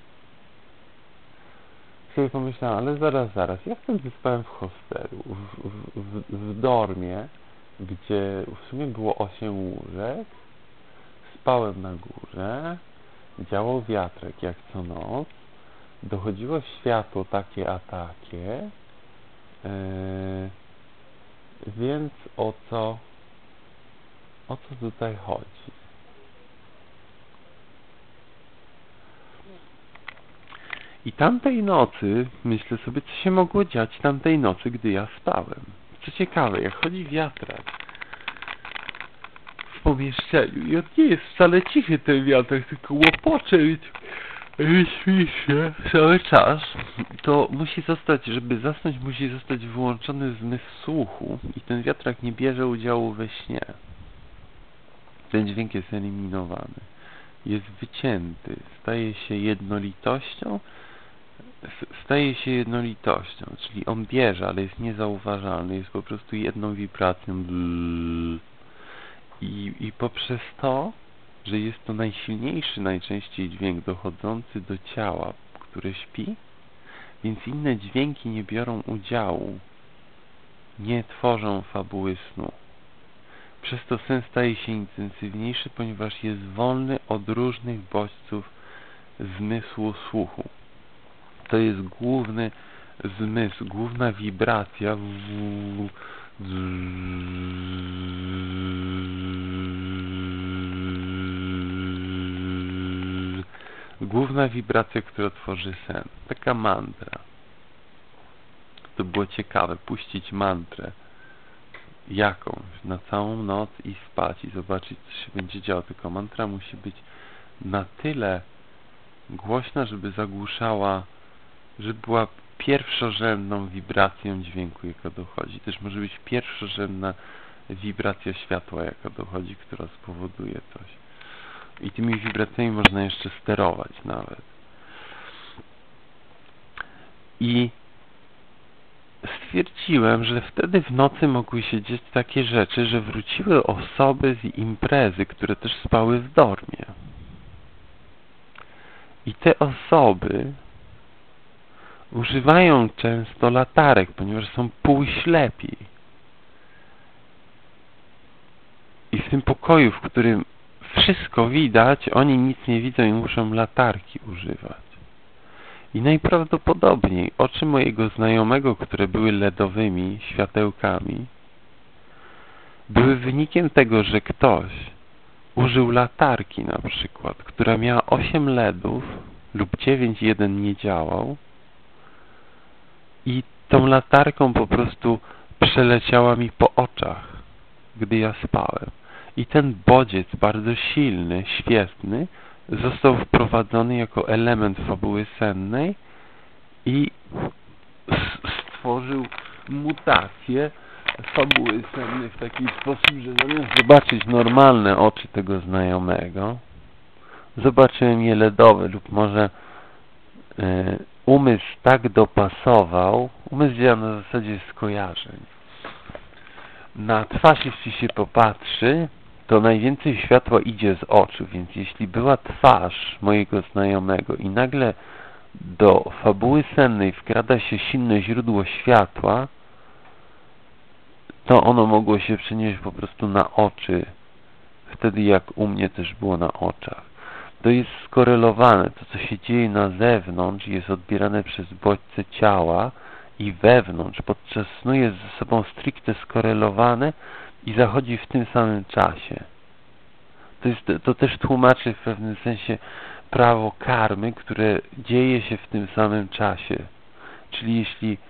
sobie pomyślałem, ale zaraz, zaraz, ja wtedy spałem w hostelu, w, w, w, w dormie, gdzie w sumie było osiem łóżek, spałem na górze, działał wiatrek jak co noc, dochodziło światło takie a takie, yy, więc o co o co tutaj chodzi? I tamtej nocy, myślę sobie, co się mogło dziać tamtej nocy, gdy ja spałem. Co ciekawe, jak chodzi wiatrak w pomieszczeniu i on nie jest wcale cichy ten wiatrak, tylko łopocze, śpi się cały czas, to musi zostać, żeby zasnąć, musi zostać wyłączony zmysł słuchu i ten wiatrak nie bierze udziału we śnie. Ten dźwięk jest eliminowany. Jest wycięty. Staje się jednolitością. Staje się jednolitością, czyli on bierze, ale jest niezauważalny. Jest po prostu jedną wibracją. I, i poprzez to, że jest to najsilniejszy najczęściej dźwięk dochodzący do ciała, które śpi, więc inne dźwięki nie biorą udziału, nie tworzą fabuły snu. Przez to sen staje się intensywniejszy, ponieważ jest wolny od różnych bodźców zmysłu słuchu. To jest główny zmysł, główna wibracja w, w, główna wibracja, która tworzy sen. Taka mantra. To było ciekawe, puścić mantrę jakąś na całą noc i spać i zobaczyć, co się będzie działo. Tylko mantra musi być na tyle głośna, żeby zagłuszała, żeby była pierwszorzędną wibracją dźwięku, jaka dochodzi. Też może być pierwszorzędna wibracja światła, jaka dochodzi, która spowoduje coś. I tymi wibracjami można jeszcze sterować nawet. I stwierdziłem, że wtedy w nocy mogły się dziać takie rzeczy, że wróciły osoby z imprezy, które też spały w dormie. I te osoby używają często latarek, ponieważ są półślepi. I w tym pokoju, w którym wszystko widać, oni nic nie widzą i muszą latarki używać. I najprawdopodobniej oczy mojego znajomego, które były ledowymi światełkami, były wynikiem tego, że ktoś użył latarki na przykład, która miała osiem ledów lub dziewięć, jeden nie działał i tą latarką po prostu przeleciała mi po oczach, gdy ja spałem. I ten bodziec bardzo silny, świetny, został wprowadzony jako element fabuły sennej i stworzył mutację fabuły sennej w taki sposób, że zamiast zobaczyć normalne oczy tego znajomego, zobaczyłem je ledowe lub może y, umysł tak dopasował, umysł działa na zasadzie skojarzeń. Na twarz, jeśli się popatrzy, to najwięcej światła idzie z oczu, więc jeśli była twarz mojego znajomego i nagle do fabuły sennej wkrada się silne źródło światła, to ono mogło się przenieść po prostu na oczy, wtedy jak u mnie też było na oczach. To jest skorelowane, to co się dzieje na zewnątrz jest odbierane przez bodźce ciała i wewnątrz podczas snu jest ze sobą stricte skorelowane i zachodzi w tym samym czasie. To, jest, to też tłumaczy w pewnym sensie prawo karmy, które dzieje się w tym samym czasie. Czyli jeśli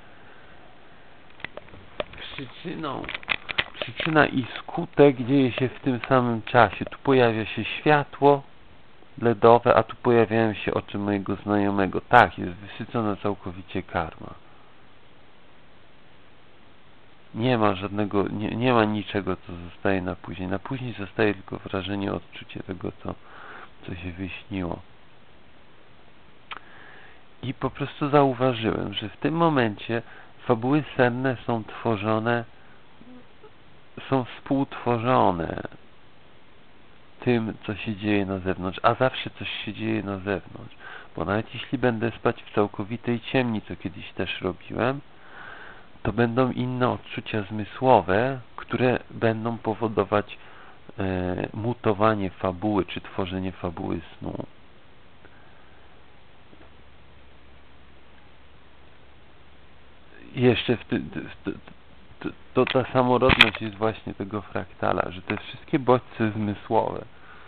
przyczyną, przyczyna i skutek dzieje się w tym samym czasie. Tu pojawia się światło ledowe, a tu pojawiają się oczy mojego znajomego. Tak, jest wysycona całkowicie karma. Nie ma żadnego, nie, nie ma niczego, co zostaje na później. Na później zostaje tylko wrażenie, odczucie tego, co, co się wyśniło. I po prostu zauważyłem, że w tym momencie fabuły senne są tworzone, są współtworzone tym, co się dzieje na zewnątrz, a zawsze coś się dzieje na zewnątrz. Bo nawet jeśli będę spać w całkowitej ciemni, co kiedyś też robiłem, to będą inne odczucia zmysłowe, które będą powodować e, mutowanie fabuły, czy tworzenie fabuły snu. Jeszcze w ty, to, to, to ta samorodność jest właśnie tego fraktala, że te wszystkie bodźce zmysłowe,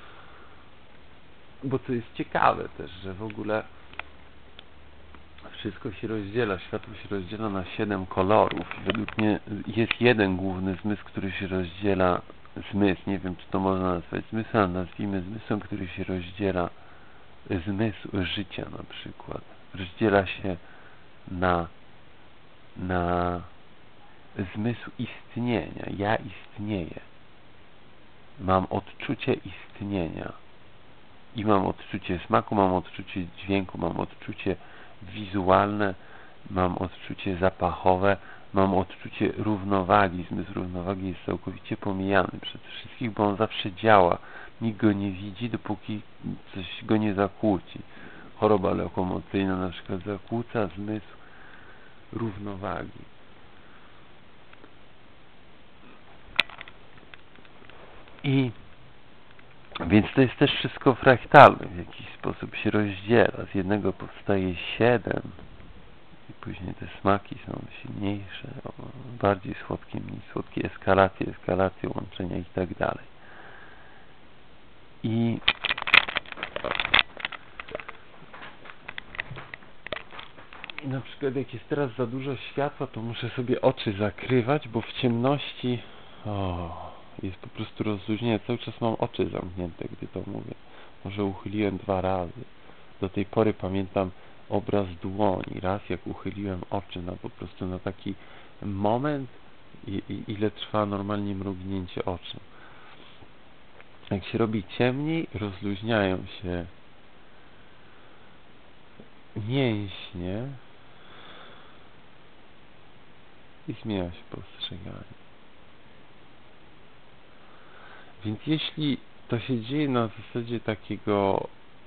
bo to jest ciekawe też, że w ogóle wszystko się rozdziela, światło się rozdziela na siedem kolorów. Według mnie jest jeden główny zmysł, który się rozdziela, zmysł, nie wiem czy to można nazwać zmysłem, ale nazwijmy zmysłem, który się rozdziela, zmysł życia na przykład. Rozdziela się na, na zmysł istnienia. Ja istnieję. Mam odczucie istnienia. I mam odczucie smaku, mam odczucie dźwięku, mam odczucie wizualne, mam odczucie zapachowe, mam odczucie równowagi. Zmysł równowagi jest całkowicie pomijany przez wszystkich, bo on zawsze działa. Nikt go nie widzi, dopóki coś go nie zakłóci. Choroba lokomocyjna na przykład zakłóca zmysł równowagi. I więc to jest też wszystko fraktalne, w jakiś sposób się rozdziela. Z jednego powstaje siedem I później te smaki są silniejsze, bardziej słodkie, mniej słodkie, eskalacje, eskalacje, łączenia i tak dalej. I na przykład jak jest teraz za dużo światła, to muszę sobie oczy zakrywać, bo w ciemności o, jest po prostu rozluźnienie. Cały czas mam oczy zamknięte, gdy to mówię. Może uchyliłem dwa razy. Do tej pory pamiętam obraz dłoni. Raz jak uchyliłem oczy na po prostu na taki moment, i, i, ile trwa normalnie mrugnięcie oczu. Jak się robi ciemniej, rozluźniają się mięśnie i zmienia się postrzeganie. Więc jeśli to się dzieje na zasadzie takiego,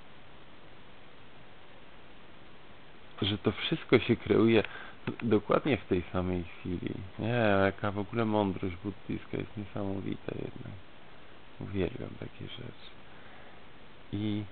że to wszystko się kreuje dokładnie w tej samej chwili. Nie, jaka w ogóle mądrość buddyjska jest niesamowita jednak. Uwielbiam takie rzeczy. I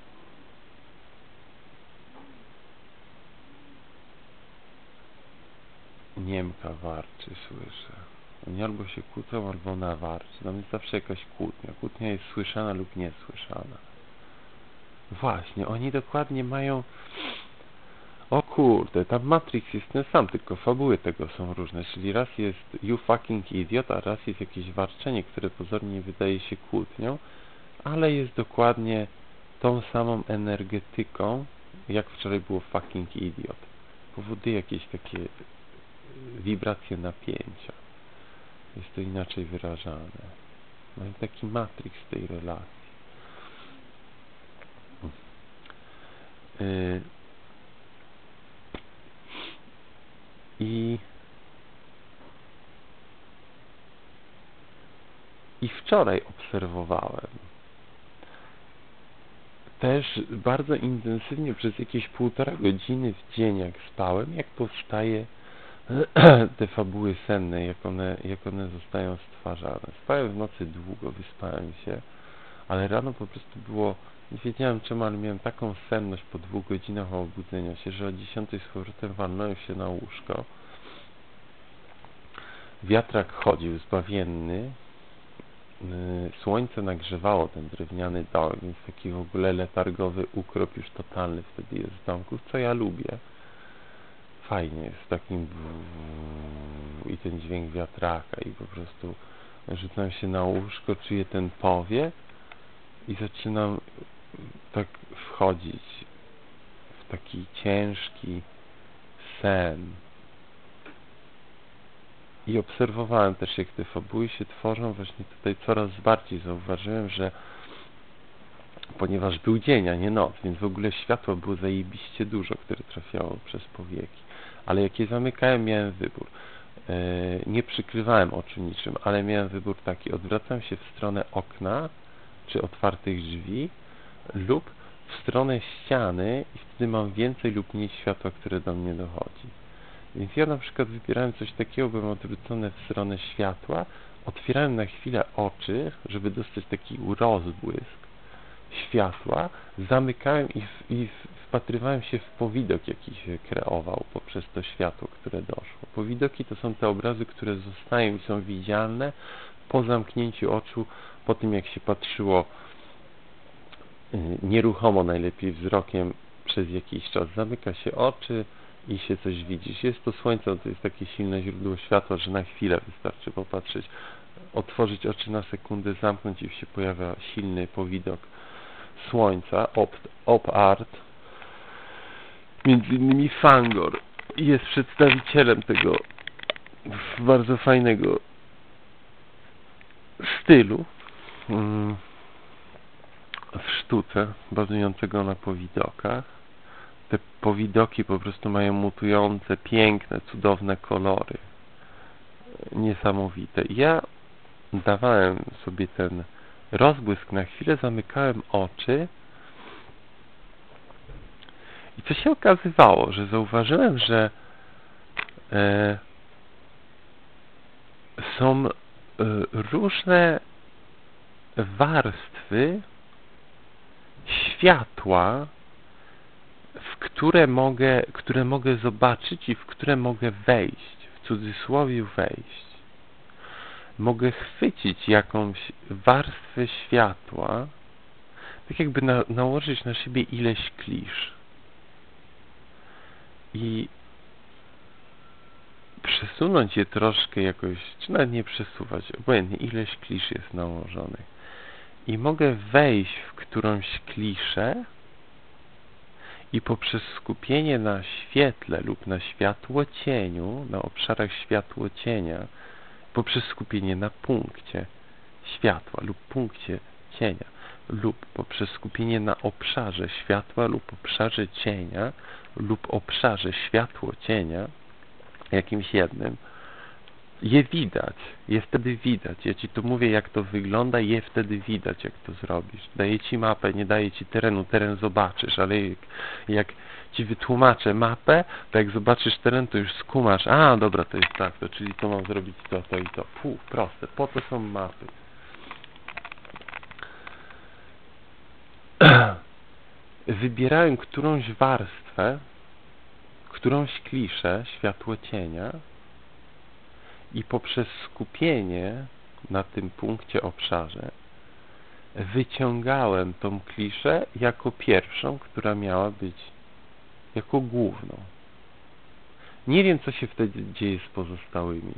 Niemka warczy, słyszę. Oni albo się kłócą, albo ona warczy. Tam jest zawsze jakaś kłótnia. Kłótnia jest słyszana lub niesłyszana. Właśnie, oni dokładnie mają... O kurde, tam Matrix jest ten sam, tylko fabuły tego są różne. Czyli raz jest you fucking idiot, a raz jest jakieś warczenie, które pozornie wydaje się kłótnią, ale jest dokładnie tą samą energetyką, jak wczoraj było fucking idiot. Powoduje jakieś takie wibracje napięcia. Jest to inaczej wyrażane. No i taki Matrix tej relacji. Yy. I i wczoraj obserwowałem też bardzo intensywnie przez jakieś półtora godziny w dzień, jak spałem, jak powstaje te fabuły senne, jak one, jak one zostają stwarzane. Spałem w nocy długo, wyspałem się, ale rano po prostu było, nie wiedziałem czemu, ale miałem taką senność po dwóch godzinach obudzenia się, że o dziesiątej z powrotem walnąłem się na łóżko. Wiatrak chodził zbawienny, słońce nagrzewało ten drewniany dom, więc taki w ogóle letargowy ukrop już totalny wtedy jest w domku, co ja lubię. Fajnie jest takim i ten dźwięk wiatraka i po prostu rzucam się na łóżko, czuję ten powiew i zaczynam tak wchodzić w taki ciężki sen. I obserwowałem też, jak te fabuły się tworzą. Właśnie tutaj coraz bardziej zauważyłem, że ponieważ był dzień, a nie noc, więc w ogóle światła było zajebiście dużo, które trafiało przez powieki. Ale jak je zamykałem, miałem wybór. Yy, nie przykrywałem oczu niczym, ale miałem wybór taki. Odwracam się w stronę okna, czy otwartych drzwi, lub w stronę ściany i wtedy mam więcej lub mniej światła, które do mnie dochodzi. Więc ja na przykład wybierałem coś takiego, byłem odwrócony w stronę światła, otwierałem na chwilę oczy, żeby dostać taki rozbłysk światła, zamykałem i, w, i wpatrywałem się w powidok, jaki się kreował poprzez to światło, które doszło. Powidoki to są te obrazy, które zostają i są widzialne po zamknięciu oczu, po tym jak się patrzyło yy, nieruchomo, najlepiej wzrokiem przez jakiś czas. Zamyka się oczy i się coś widzisz. Jest to słońce, to jest takie silne źródło światła, że na chwilę wystarczy popatrzeć, otworzyć oczy na sekundę, zamknąć i się pojawia silny powidok słońca. Op, op art, między innymi Fangor, jest przedstawicielem tego bardzo fajnego stylu w sztuce bazującego na powidokach. Te powidoki po prostu mają mutujące, piękne, cudowne kolory. Niesamowite. Ja dawałem sobie ten rozbłysk na chwilę, zamykałem oczy i co się okazywało, że zauważyłem, że e, są e, różne warstwy światła, w które mogę, które mogę zobaczyć i w które mogę wejść, w cudzysłowie wejść. Mogę chwycić jakąś warstwę światła, tak jakby na, nałożyć na siebie ileś klisz i przesunąć je troszkę jakoś, czy nawet nie przesuwać, obojętnie ileś klisz jest nałożonych. I mogę wejść w którąś kliszę i poprzez skupienie na świetle lub na światłocieniu, na obszarach światłocienia, poprzez skupienie na punkcie światła lub punkcie cienia, lub poprzez skupienie na obszarze światła lub obszarze cienia, lub obszarze światłocienia, jakimś jednym, je widać, je wtedy widać. Ja Ci tu mówię, jak to wygląda, je wtedy widać, jak to zrobisz. Daję Ci mapę, nie daję Ci terenu, teren zobaczysz, ale jak, jak Ci wytłumaczę mapę, to jak zobaczysz teren, to już skumasz, a dobra, to jest tak, to czyli to mam zrobić to, to i to. Fu, proste, po to są mapy. Wybierałem którąś warstwę, którąś kliszę światłocienia i poprzez skupienie na tym punkcie obszarze wyciągałem tą kliszę jako pierwszą, która miała być jako główną. Nie wiem, co się wtedy dzieje z pozostałymi.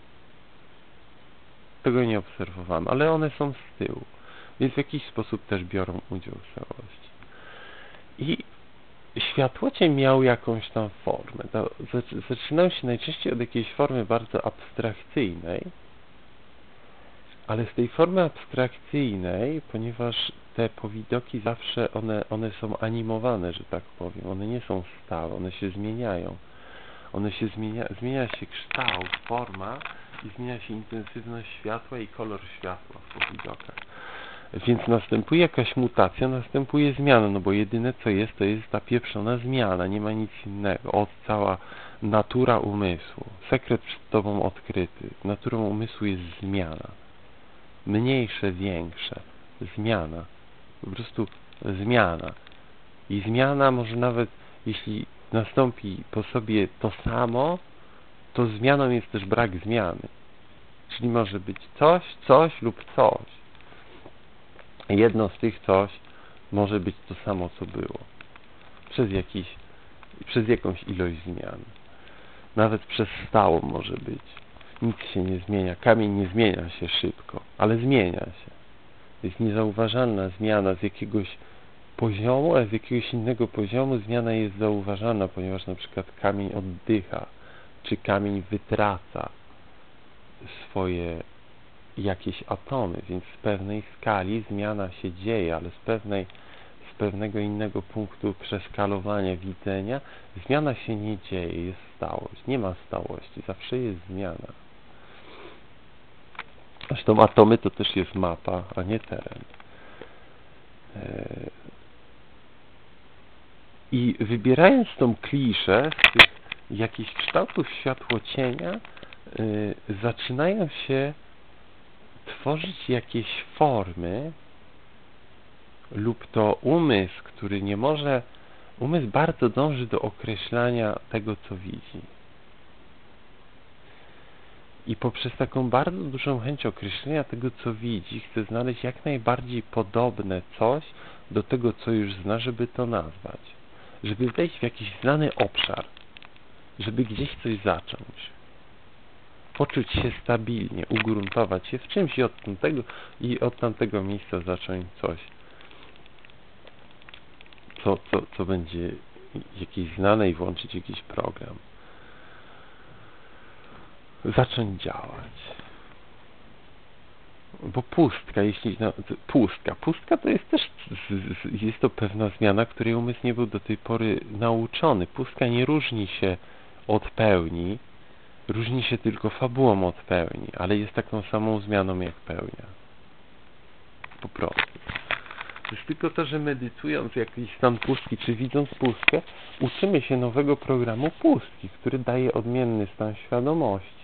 Tego nie obserwowałem, ale one są z tyłu, więc w jakiś sposób też biorą udział w całości. I światłocień miał jakąś tam formę. Zaczynał się najczęściej od jakiejś formy bardzo abstrakcyjnej, ale z tej formy abstrakcyjnej, ponieważ te powidoki zawsze one, one są animowane, że tak powiem, one nie są stałe, one się zmieniają. One się zmienia, zmienia się kształt, forma i zmienia się intensywność światła i kolor światła w powidokach. Więc następuje jakaś mutacja, następuje zmiana, no bo jedyne co jest, to jest ta pieprzona zmiana, nie ma nic innego. Od cała natura umysłu, sekret przed Tobą odkryty. Naturą umysłu jest zmiana. Mniejsze, większe. Zmiana. Po prostu zmiana. I zmiana może nawet, jeśli nastąpi po sobie to samo, to zmianą jest też brak zmiany. Czyli może być coś, coś lub coś. Jedno z tych coś może być to samo, co było. Przez jakiś, przez jakąś ilość zmian. Nawet przez stałą może być. Nic się nie zmienia. Kamień nie zmienia się szybko, ale zmienia się. Jest niezauważalna zmiana z jakiegoś poziomu, a z jakiegoś innego poziomu zmiana jest zauważalna, ponieważ na przykład kamień oddycha, czy kamień wytraca swoje jakieś atomy, więc z pewnej skali zmiana się dzieje, ale z pewnej, z pewnego innego punktu przeskalowania widzenia zmiana się nie dzieje, jest stałość. Nie ma stałości, zawsze jest zmiana. Zresztą atomy to też jest mapa, a nie teren. I wybierając tą kliszę z tych jakichś kształtów światłocienia, zaczynają się tworzyć jakieś formy lub to umysł, który nie może, umysł bardzo dąży do określania tego, co widzi. I poprzez taką bardzo dużą chęć określenia tego, co widzi, chce znaleźć jak najbardziej podobne coś do tego, co już zna, żeby to nazwać. Żeby wejść w jakiś znany obszar. Żeby gdzieś coś zacząć. Poczuć się stabilnie, ugruntować się w czymś i od tamtego, i od tamtego miejsca zacząć coś, co, co, co będzie jakieś znane i włączyć jakiś program. Zacząć działać. Bo pustka, jeśli no, pustka, pustka to jest też jest to pewna zmiana, której umysł nie był do tej pory nauczony. Pustka nie różni się od pełni, różni się tylko fabułą od pełni, ale jest taką samą zmianą jak pełnia. Po prostu. To jest tylko to, że medytując jakiś stan pustki, czy widząc pustkę, uczymy się nowego programu pustki, który daje odmienny stan świadomości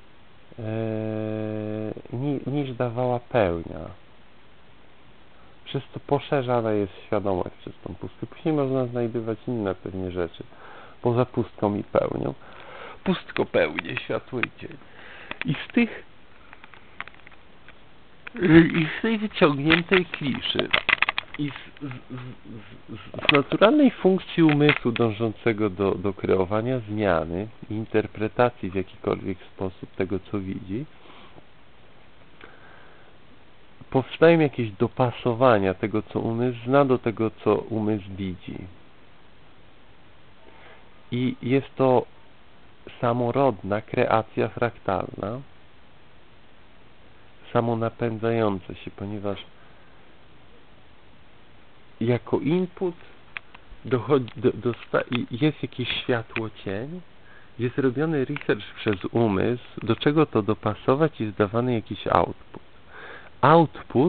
ee, niż dawała pełnia. przez to poszerzana jest świadomość przez tą pustkę. Później można znajdywać inne pewnie rzeczy, poza pustką i pełnią. Pustko, pełnię, światło i cień. I z tych i z tej wyciągniętej kliszy i z, z, z, z naturalnej funkcji umysłu dążącego do, do kreowania zmiany i interpretacji w jakikolwiek sposób tego, co widzi, powstają jakieś dopasowania tego, co umysł zna, do tego, co umysł widzi. I jest to samorodna kreacja fraktalna, samonapędzająca się, ponieważ jako input dochodzi, do, do, jest jakieś światło cień, jest robiony research przez umysł, do czego to dopasować, jest dawany jakiś output. Output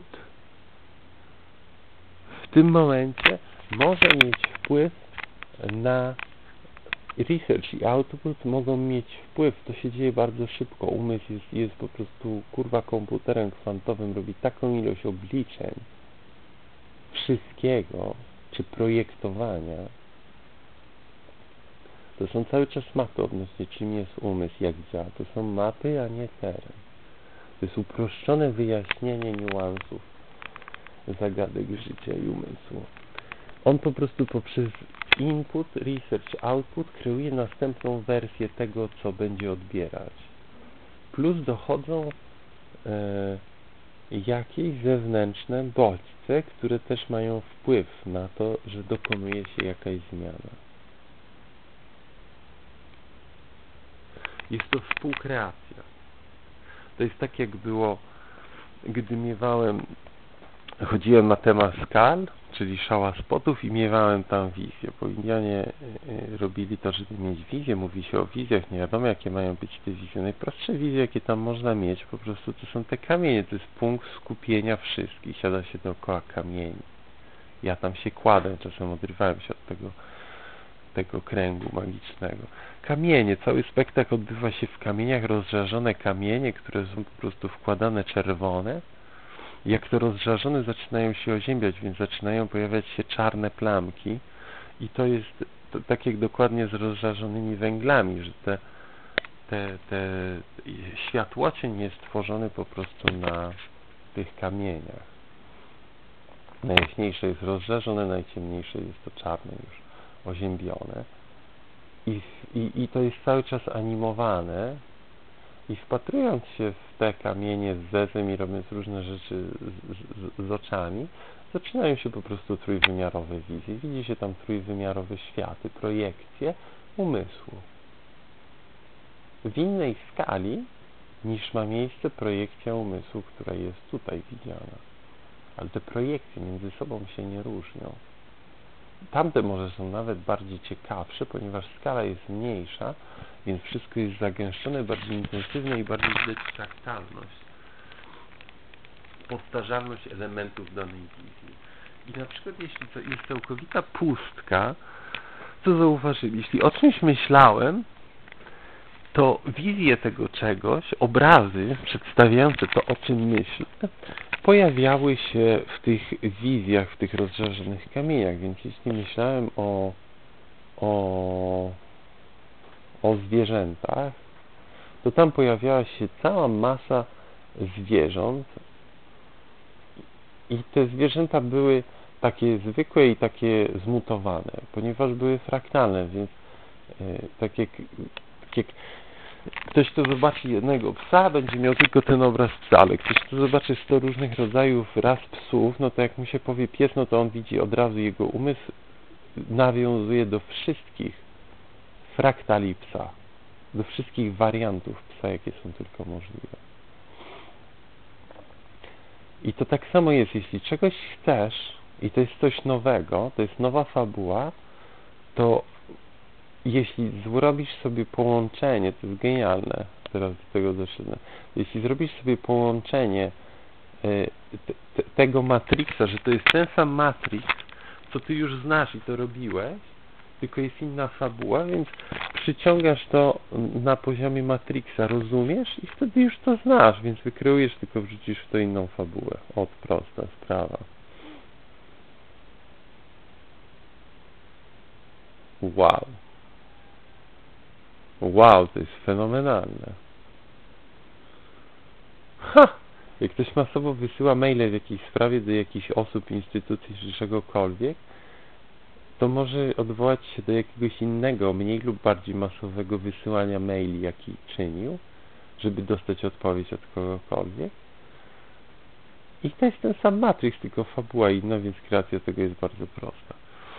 w tym momencie może mieć wpływ na research i output mogą mieć wpływ, to się dzieje bardzo szybko, umysł jest, jest po prostu kurwa komputerem kwantowym, robi taką ilość obliczeń wszystkiego, czy projektowania. To są cały czas mapy odnośnie czym jest umysł, jak działa. To są mapy, a nie teren. To jest uproszczone wyjaśnienie niuansów zagadek życia i umysłu. On po prostu poprzez input, research, output kreuje następną wersję tego, co będzie odbierać. Plus dochodzą e, jakieś zewnętrzne bodźce, które też mają wpływ na to, że dokonuje się jakaś zmiana. Jest to współkreacja. To jest tak, jak było, gdy miewałem, chodziłem na temat skal, czyli szała spotów i miewałem tam wizję, bo Indianie y, robili to, żeby mieć wizję, mówi się o wizjach, nie wiadomo jakie mają być te wizje. Najprostsze wizje, jakie tam można mieć, po prostu to są te kamienie, to jest punkt skupienia wszystkich, siada się dookoła kamieni. Ja tam się kładę, czasem odrywałem się od tego, tego kręgu magicznego. Kamienie, cały spektakl odbywa się w kamieniach, rozżarzone kamienie, które są po prostu wkładane czerwone. Jak to rozżarzone zaczynają się oziębiać, więc zaczynają pojawiać się czarne plamki i to jest to, tak jak dokładnie z rozżarzonymi węglami, że te, te, te światłocień jest tworzony po prostu na tych kamieniach. Najjaśniejsze jest rozżarzone, najciemniejsze jest to czarne już oziębione i, i, i to jest cały czas animowane. I wpatrując się w te kamienie z zezem i robiąc różne rzeczy z, z, z oczami, zaczynają się po prostu trójwymiarowe wizje. Widzi się tam trójwymiarowe światy, projekcje umysłu. W innej skali niż ma miejsce projekcja umysłu, która jest tutaj widziana. Ale te projekcje między sobą się nie różnią. Tamte może są nawet bardziej ciekawsze, ponieważ skala jest mniejsza, więc wszystko jest zagęszczone, bardziej intensywne i bardziej widać fraktalność, powtarzalność elementów danej wizji. I na przykład jeśli to jest całkowita pustka, to zauważyli, jeśli o czymś myślałem, to wizje tego czegoś, obrazy przedstawiające to, o czym myślę, pojawiały się w tych wizjach, w tych rozżarzonych kamieniach, więc jeśli myślałem o o o zwierzętach, to tam pojawiała się cała masa zwierząt i te zwierzęta były takie zwykłe i takie zmutowane, ponieważ były fraktalne, więc yy, tak jak, tak jak ktoś, kto zobaczy jednego psa, będzie miał tylko ten obraz psa, ale ktoś, kto zobaczy sto różnych rodzajów ras psów, no to jak mu się powie pies, no to on widzi od razu, jego umysł nawiązuje do wszystkich fraktali psa, do wszystkich wariantów psa, jakie są tylko możliwe. I to tak samo jest, jeśli czegoś chcesz i to jest coś nowego, to jest nowa fabuła, to jeśli zrobisz sobie połączenie, to jest genialne, teraz do tego doszedłem, jeśli zrobisz sobie połączenie y, te, te, tego Matrixa, że to jest ten sam Matrix, co ty już znasz i to robiłeś, tylko jest inna fabuła, więc przyciągasz to na poziomie Matrixa, rozumiesz i wtedy już to znasz, więc wykreujesz, tylko wrzucisz w to inną fabułę. Od prosta sprawa. Wow. Wow, to jest fenomenalne. Ha! Jak ktoś masowo wysyła maile w jakiejś sprawie do jakichś osób, instytucji czy czegokolwiek, to może odwołać się do jakiegoś innego, mniej lub bardziej masowego wysyłania maili, jaki czynił, żeby dostać odpowiedź od kogokolwiek. I to jest ten sam Matrix, tylko fabuła inna, więc kreacja tego jest bardzo prosta.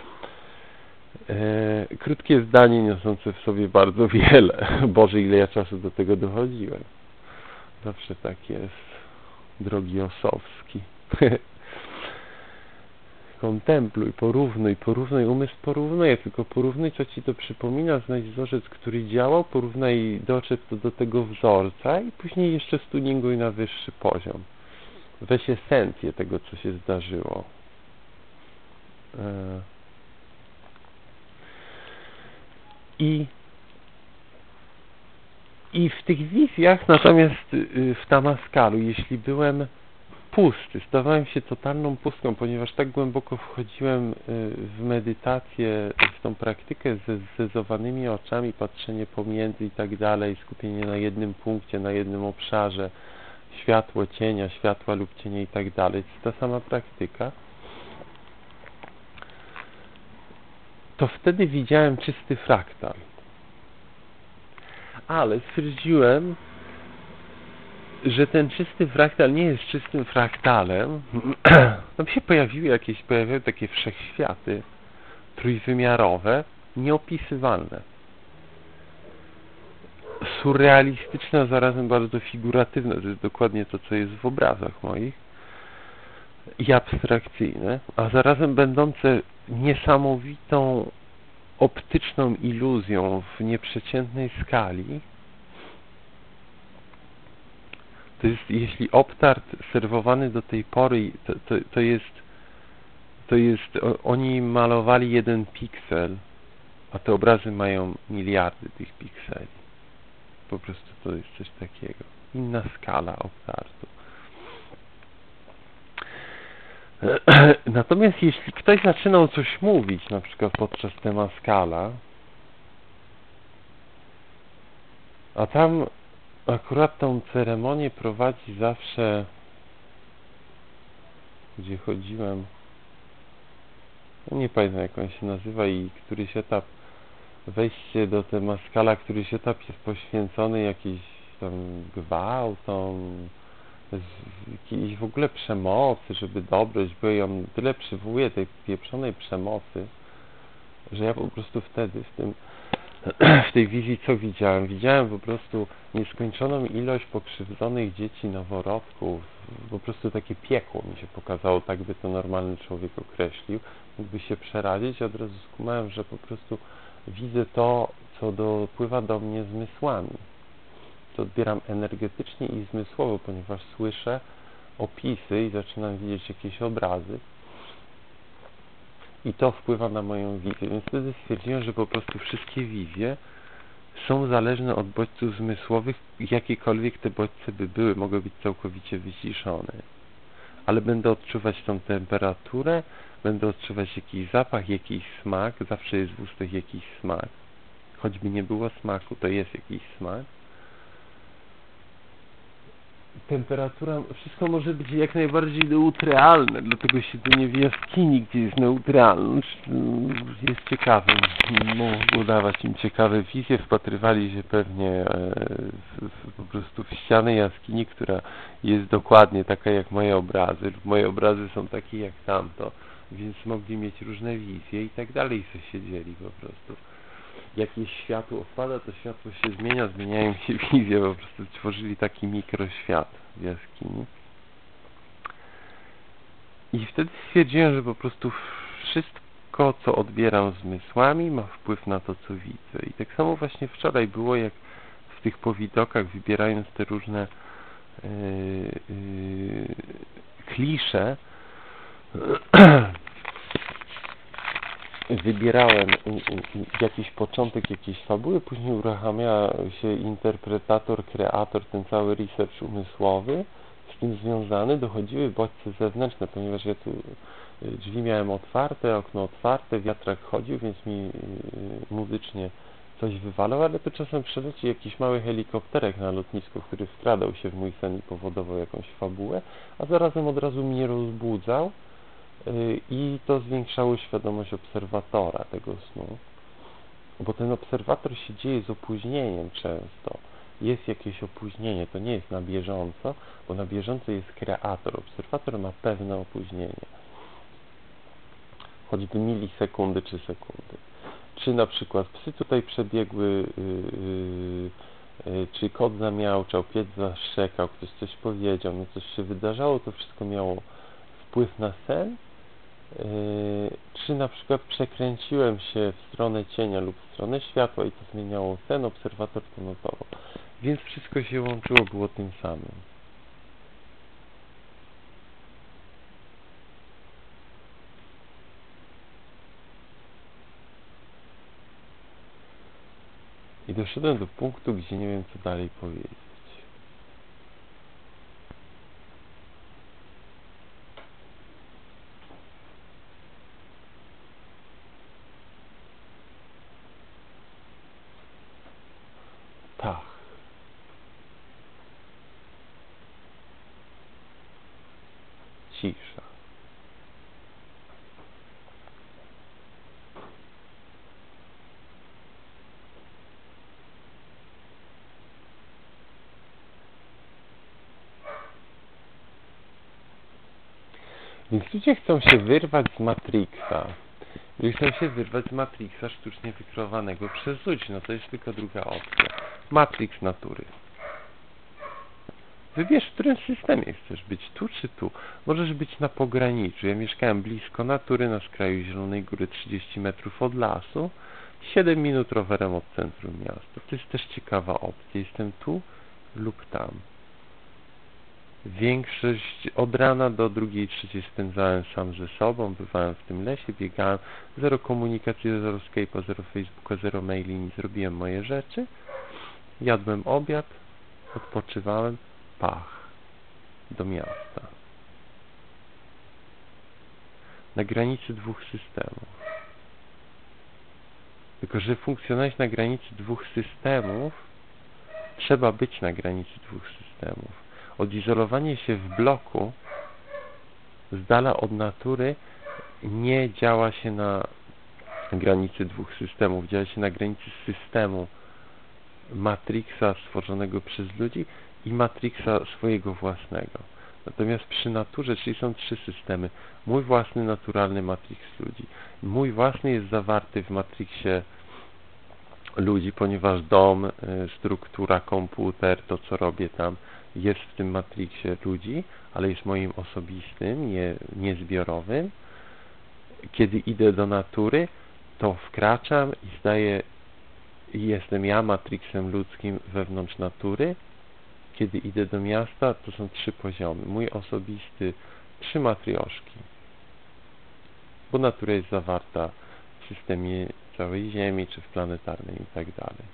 Eee, krótkie zdanie niosące w sobie bardzo wiele. Boże, ile ja czasu do tego dochodziłem. Zawsze tak jest, drogi Osowski. Kontempluj, porównuj, porównuj, umysł porównuje, tylko porównuj, co ci to przypomina, znajdź wzorzec, który działał, porównaj, doczep to do tego wzorca i później jeszcze stuninguj na wyższy poziom. Weź esencję tego, co się zdarzyło. I, i w tych wizjach, natomiast w Tamaskalu, jeśli byłem pusty, stawałem się totalną pustką, ponieważ tak głęboko wchodziłem w medytację, w tą praktykę ze zezowanymi oczami, patrzenie pomiędzy i tak dalej, skupienie na jednym punkcie, na jednym obszarze, światło cienia, światła lub cienia i tak dalej. To jest ta sama praktyka. To wtedy widziałem czysty fraktal. Ale stwierdziłem, że ten czysty fraktal nie jest czystym fraktalem. Tam się pojawiły jakieś, pojawiały takie wszechświaty trójwymiarowe, nieopisywalne. Surrealistyczne, a zarazem bardzo figuratywne. To jest dokładnie to, co jest w obrazach moich. I abstrakcyjne, a zarazem będące niesamowitą optyczną iluzją w nieprzeciętnej skali. To jest, jeśli optart serwowany do tej pory, to, to, to jest, to jest, oni malowali jeden piksel, a te obrazy mają miliardy tych pikseli. Po prostu to jest coś takiego. Inna skala optartu. Natomiast jeśli ktoś zaczynał coś mówić, na przykład podczas Temaskala, a tam akurat tą ceremonię prowadzi zawsze, gdzie chodziłem, no nie pamiętam jak on się nazywa i któryś etap, wejście do Temaskala, któryś etap jest poświęcony jakiejś tam gwałtom, jakiejś w ogóle przemocy, żeby dobroć była i on tyle przywołuje tej pieprzonej przemocy, że ja po prostu wtedy w tym w tej wizji co widziałem? Widziałem po prostu nieskończoną ilość pokrzywdzonych dzieci, noworodków, po prostu takie piekło mi się pokazało, tak by to normalny człowiek określił, mógłby się przerazić, od razu skumałem, że po prostu widzę to, co dopływa do mnie zmysłami. To odbieram energetycznie i zmysłowo, ponieważ słyszę opisy i zaczynam widzieć jakieś obrazy i to wpływa na moją wizję, więc wtedy stwierdziłem, że po prostu wszystkie wizje są zależne od bodźców zmysłowych, jakiekolwiek te bodźce by były, mogą być całkowicie wyciszone, ale będę odczuwać tą temperaturę, będę odczuwać jakiś zapach, jakiś smak, zawsze jest w ustach jakiś smak, choćby nie było smaku, to jest jakiś smak. Temperatura, wszystko może być jak najbardziej neutralne, dlatego siedzenie w jaskini, gdzie jest neutralność, jest ciekawe. Mogło dawać im ciekawe wizje, wpatrywali się pewnie w, w, po prostu w ścianę jaskini, która jest dokładnie taka jak moje obrazy, lub moje obrazy są takie jak tamto, więc mogli mieć różne wizje i tak dalej, co siedzieli po prostu. Jakieś światło wpada, to światło się zmienia, zmieniają się wizje, po prostu tworzyli taki mikroświat w jaskini. I wtedy stwierdziłem, że po prostu wszystko, co odbieram zmysłami, ma wpływ na to, co widzę. I tak samo właśnie wczoraj było, jak w tych powidokach, wybierając te różne yy, yy, klisze, wybierałem jakiś początek jakiejś fabuły, później uruchamia się interpretator, kreator, ten cały research umysłowy z tym związany, dochodziły bodźce zewnętrzne, ponieważ ja tu Drzwi miałem otwarte, okno otwarte, wiatrak chodził, więc mi yy, muzycznie coś wywalał, ale to czasem przeleci jakiś mały helikopterek na lotnisku, który wkradał się w mój sen i powodował jakąś fabułę, a zarazem od razu mnie rozbudzał yy, i to zwiększało świadomość obserwatora tego snu, bo ten obserwator się dzieje z opóźnieniem często. Jest jakieś opóźnienie, to nie jest na bieżąco, bo na bieżąco jest kreator. Obserwator ma pewne opóźnienie, choćby milisekundy czy sekundy. Czy na przykład psy tutaj przebiegły, yy, yy, czy kot zamiauczał, pies zaszczekał, ktoś coś powiedział, no coś się wydarzało, to wszystko miało wpływ na sen. Yy, czy na przykład przekręciłem się w stronę cienia lub w stronę światła i to zmieniało sen, obserwator to notował. Więc wszystko się łączyło, było tym samym. I doszedłem do punktu, gdzie nie wiem, co dalej powiedzieć. Tak. Cisza. Więc ludzie chcą się wyrwać z Matrixa. Ludzie chcą się wyrwać z Matrixa sztucznie wykreowanego przez ludzi. No to jest tylko druga opcja. Matrix natury. Wybierz, w którym systemie chcesz być, tu czy tu. Możesz być na pograniczu. Ja mieszkałem blisko natury, na skraju Zielonej Góry, trzydzieści metrów od lasu, siedem minut rowerem od centrum miasta. To jest też ciekawa opcja. Jestem tu lub tam. Większość od rana do drugiej, trzeciej spędzałem sam ze sobą, bywałem w tym lesie, biegałem, zero komunikacji, zero Skype'a, zero Facebooka, zero maili, nie zrobiłem moje rzeczy, jadłem obiad, odpoczywałem, pach, do miasta. Na granicy dwóch systemów. Tylko że funkcjonować na granicy dwóch systemów, trzeba być na granicy dwóch systemów. Odizolowanie się w bloku z dala od natury nie działa się na granicy dwóch systemów, działa się na granicy systemu Matrixa stworzonego przez ludzi i Matrixa swojego własnego. Natomiast przy naturze, czyli są trzy systemy. Mój własny naturalny Matrix ludzi. Mój własny jest zawarty w Matrixie ludzi, ponieważ dom, struktura, komputer, to co robię tam, jest w tym Matrixie ludzi, ale jest moim osobistym, nie, nie zbiorowym. Kiedy idę do natury, to wkraczam i zdaję, jestem ja Matrixem ludzkim wewnątrz natury. Kiedy idę do miasta, to są trzy poziomy. Mój osobisty, trzy matrioszki. Bo natura jest zawarta w systemie całej Ziemi, czy w planetarnym i tak dalej.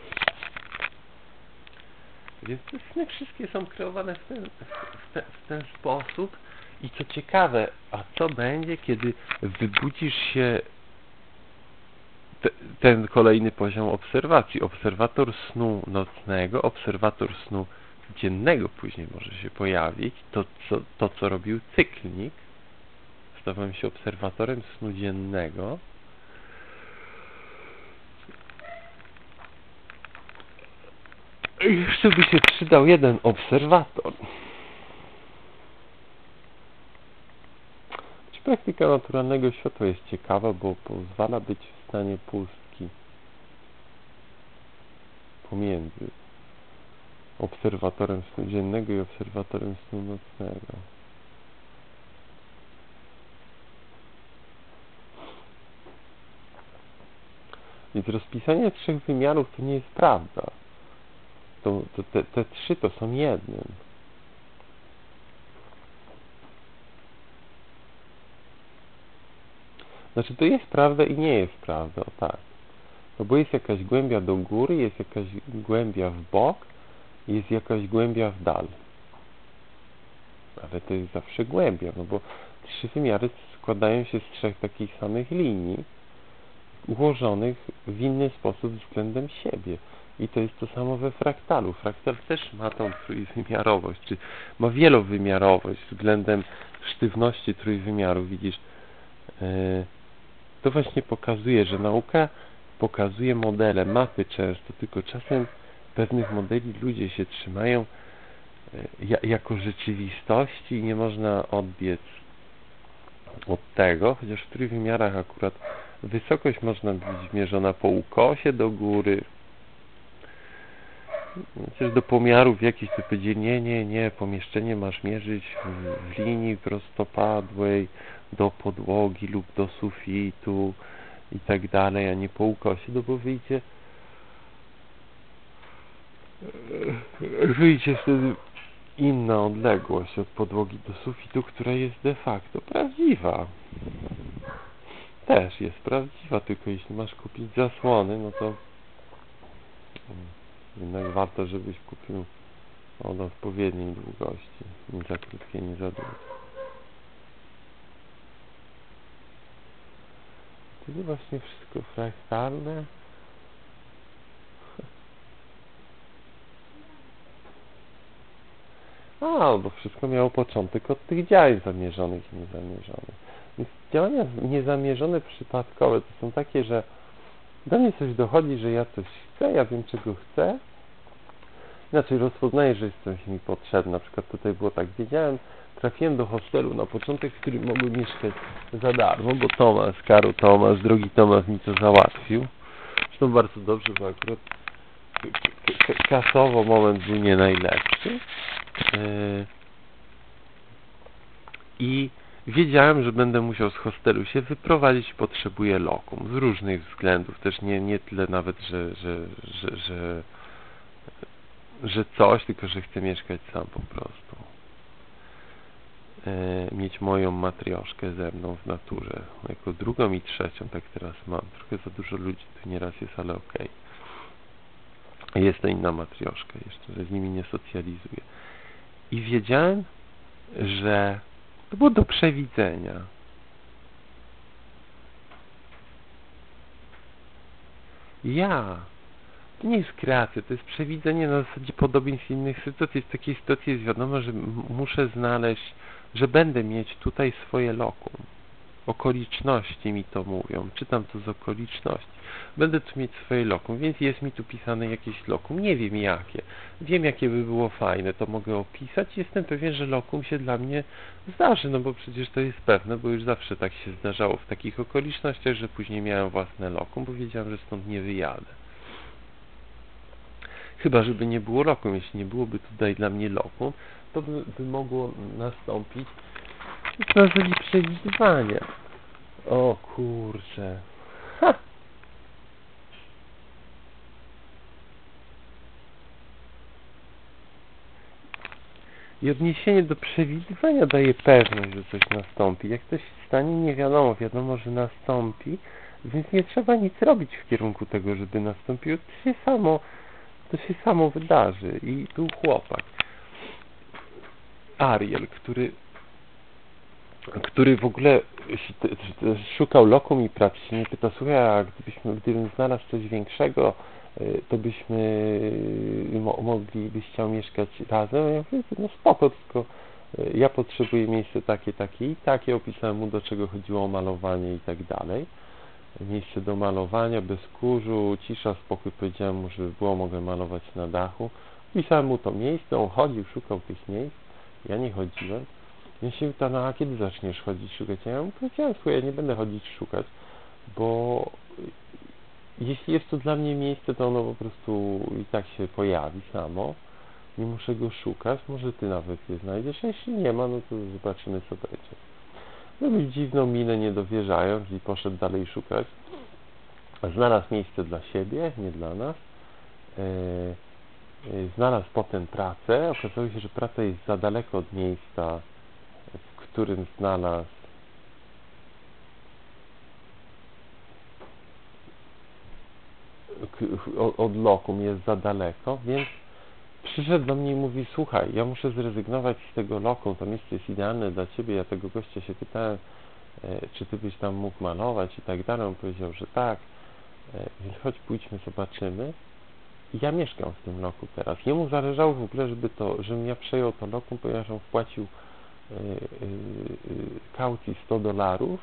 Więc te sny wszystkie są kreowane w ten, w, ten, w ten sposób. I co ciekawe, a co będzie, kiedy wybudzisz się te, ten kolejny poziom obserwacji. Obserwator snu nocnego, obserwator snu dziennego później może się pojawić. To, co, to, co robił cyklnik. Stawałem się obserwatorem snu dziennego. Jeszcze by się przydał jeden obserwator. Praktyka naturalnego światła jest ciekawa, bo pozwala być w stanie pustki pomiędzy obserwatorem snu dziennego i obserwatorem snu nocnego. Więc rozpisanie trzech wymiarów to nie jest prawda. To, to te, te trzy to są jednym. Znaczy to jest prawda i nie jest prawda, o tak. No bo jest jakaś głębia do góry, jest jakaś głębia w bok, jest jakaś głębia w dal. Ale to jest zawsze głębia, no bo trzy wymiary składają się z trzech takich samych linii, ułożonych w inny sposób względem siebie. I to jest to samo we fraktalu. Fraktal też ma tą trójwymiarowość, czy ma wielowymiarowość względem sztywności trójwymiaru. Widzisz, to właśnie pokazuje, że nauka pokazuje modele, mapy często, tylko czasem pewnych modeli ludzie się trzymają jako rzeczywistości i nie można odbiec od tego, chociaż w trójwymiarach akurat wysokość można być mierzona po ukosie do góry. Chociaż do pomiarów jakichś to powiedzie, nie, nie, nie, pomieszczenie masz mierzyć w, w linii prostopadłej do podłogi lub do sufitu i tak dalej, a nie po ukosie, no bo wyjdzie wyjdzie wtedy inna odległość od podłogi do sufitu, która jest de facto prawdziwa. Też jest prawdziwa, tylko jeśli masz kupić zasłony, no to jednak warto, żebyś kupił od odpowiedniej długości. Nie za krótkie, nie za długie. Wtedy właśnie wszystko fraktalne. A, bo wszystko miało początek od tych działań zamierzonych i niezamierzonych. Więc działania niezamierzone, przypadkowe to są takie, że do mnie coś dochodzi, że ja coś chcę, ja wiem czego chcę. Inaczej rozpoznaję, że jest coś mi potrzebne. Na przykład tutaj było tak, wiedziałem, trafiłem do hostelu na początek, w którym mogłem mieszkać za darmo, bo Tomasz, Karol Tomasz, drogi Tomasz mi to załatwił. Zresztą bardzo dobrze, bo akurat kasowo moment był nie najlepszy. I wiedziałem, że będę musiał z hostelu się wyprowadzić i potrzebuję lokum. Z różnych względów. Też nie, nie tyle nawet, że, że, że, że, że coś, tylko że chcę mieszkać sam po prostu. E, mieć moją matrioszkę ze mną w naturze. Jako drugą i trzecią, tak teraz mam. Trochę za dużo ludzi tu nieraz jest, ale okej. Okay. Jest to inna matrioszka jeszcze, że z nimi nie socjalizuję. I wiedziałem, że to było do przewidzenia. Ja. To nie jest kreacja, to jest przewidzenie na zasadzie podobieństw innych sytuacji. W takiej sytuacji jest wiadomo, że muszę znaleźć, że będę mieć tutaj swoje lokum. Okoliczności mi to mówią. Czytam to z okoliczności. Będę tu mieć swoje lokum, więc jest mi tu pisane jakieś lokum. Nie wiem jakie. Wiem jakie by było fajne, to mogę opisać. Jestem pewien, że lokum się dla mnie zdarzy, no bo przecież to jest pewne, bo już zawsze tak się zdarzało w takich okolicznościach, że później miałem własne lokum, bo wiedziałem, że stąd nie wyjadę. Chyba, żeby nie było lokum. Jeśli nie byłoby tutaj dla mnie lokum, to by, by mogło nastąpić na zasadzie przewidywania. O kurczę. Ha! I odniesienie do przewidywania daje pewność, że coś nastąpi. Jak coś się stanie, nie wiadomo. Wiadomo, że nastąpi, więc nie trzeba nic robić w kierunku tego, żeby nastąpiło. To się samo, to się samo wydarzy. I był chłopak, Ariel, który który w ogóle szukał lokum i pracy, się nie pyta, słuchaj, a gdybyśmy, gdybym znalazł coś większego, to byśmy mo mogli, byś chciał mieszkać razem. Ja mówię, no spoko, tylko ja potrzebuję miejsce takie, takie i takie. Opisałem mu, do czego chodziło o malowanie i tak dalej. Miejsce do malowania, bez kurzu, cisza, spokój. Powiedziałem mu, żeby było, mogę malować na dachu. Opisałem mu to miejsce, on chodził, szukał tych miejsc. Ja nie chodziłem. Ja się pyta, no a kiedy zaczniesz chodzić, szukać? Ja mu powiedziałem, słuchaj, ja nie będę chodzić, szukać, bo jeśli jest to dla mnie miejsce, to ono po prostu i tak się pojawi samo. Nie muszę go szukać, może ty nawet je znajdziesz, a jeśli nie ma, no to zobaczymy, co będzie. Zrobił dziwną minę, nie dowierzając, i poszedł dalej szukać. Znalazł miejsce dla siebie, nie dla nas. Znalazł potem pracę. Okazało się, że praca jest za daleko od miejsca, w którym znalazł od lokum, jest za daleko, więc przyszedł do mnie i mówi, słuchaj, ja muszę zrezygnować z tego lokum, to miejsce jest idealne dla ciebie. Ja tego gościa się pytałem, e, czy ty byś tam mógł malować i tak dalej. On powiedział, że tak, e, więc chodź pójdźmy, zobaczymy. I ja mieszkam w tym lokum teraz. Jemu zależało w ogóle, żeby to, żebym ja przejął to lokum, ponieważ on wpłacił e, e, e, kaucji sto dolarów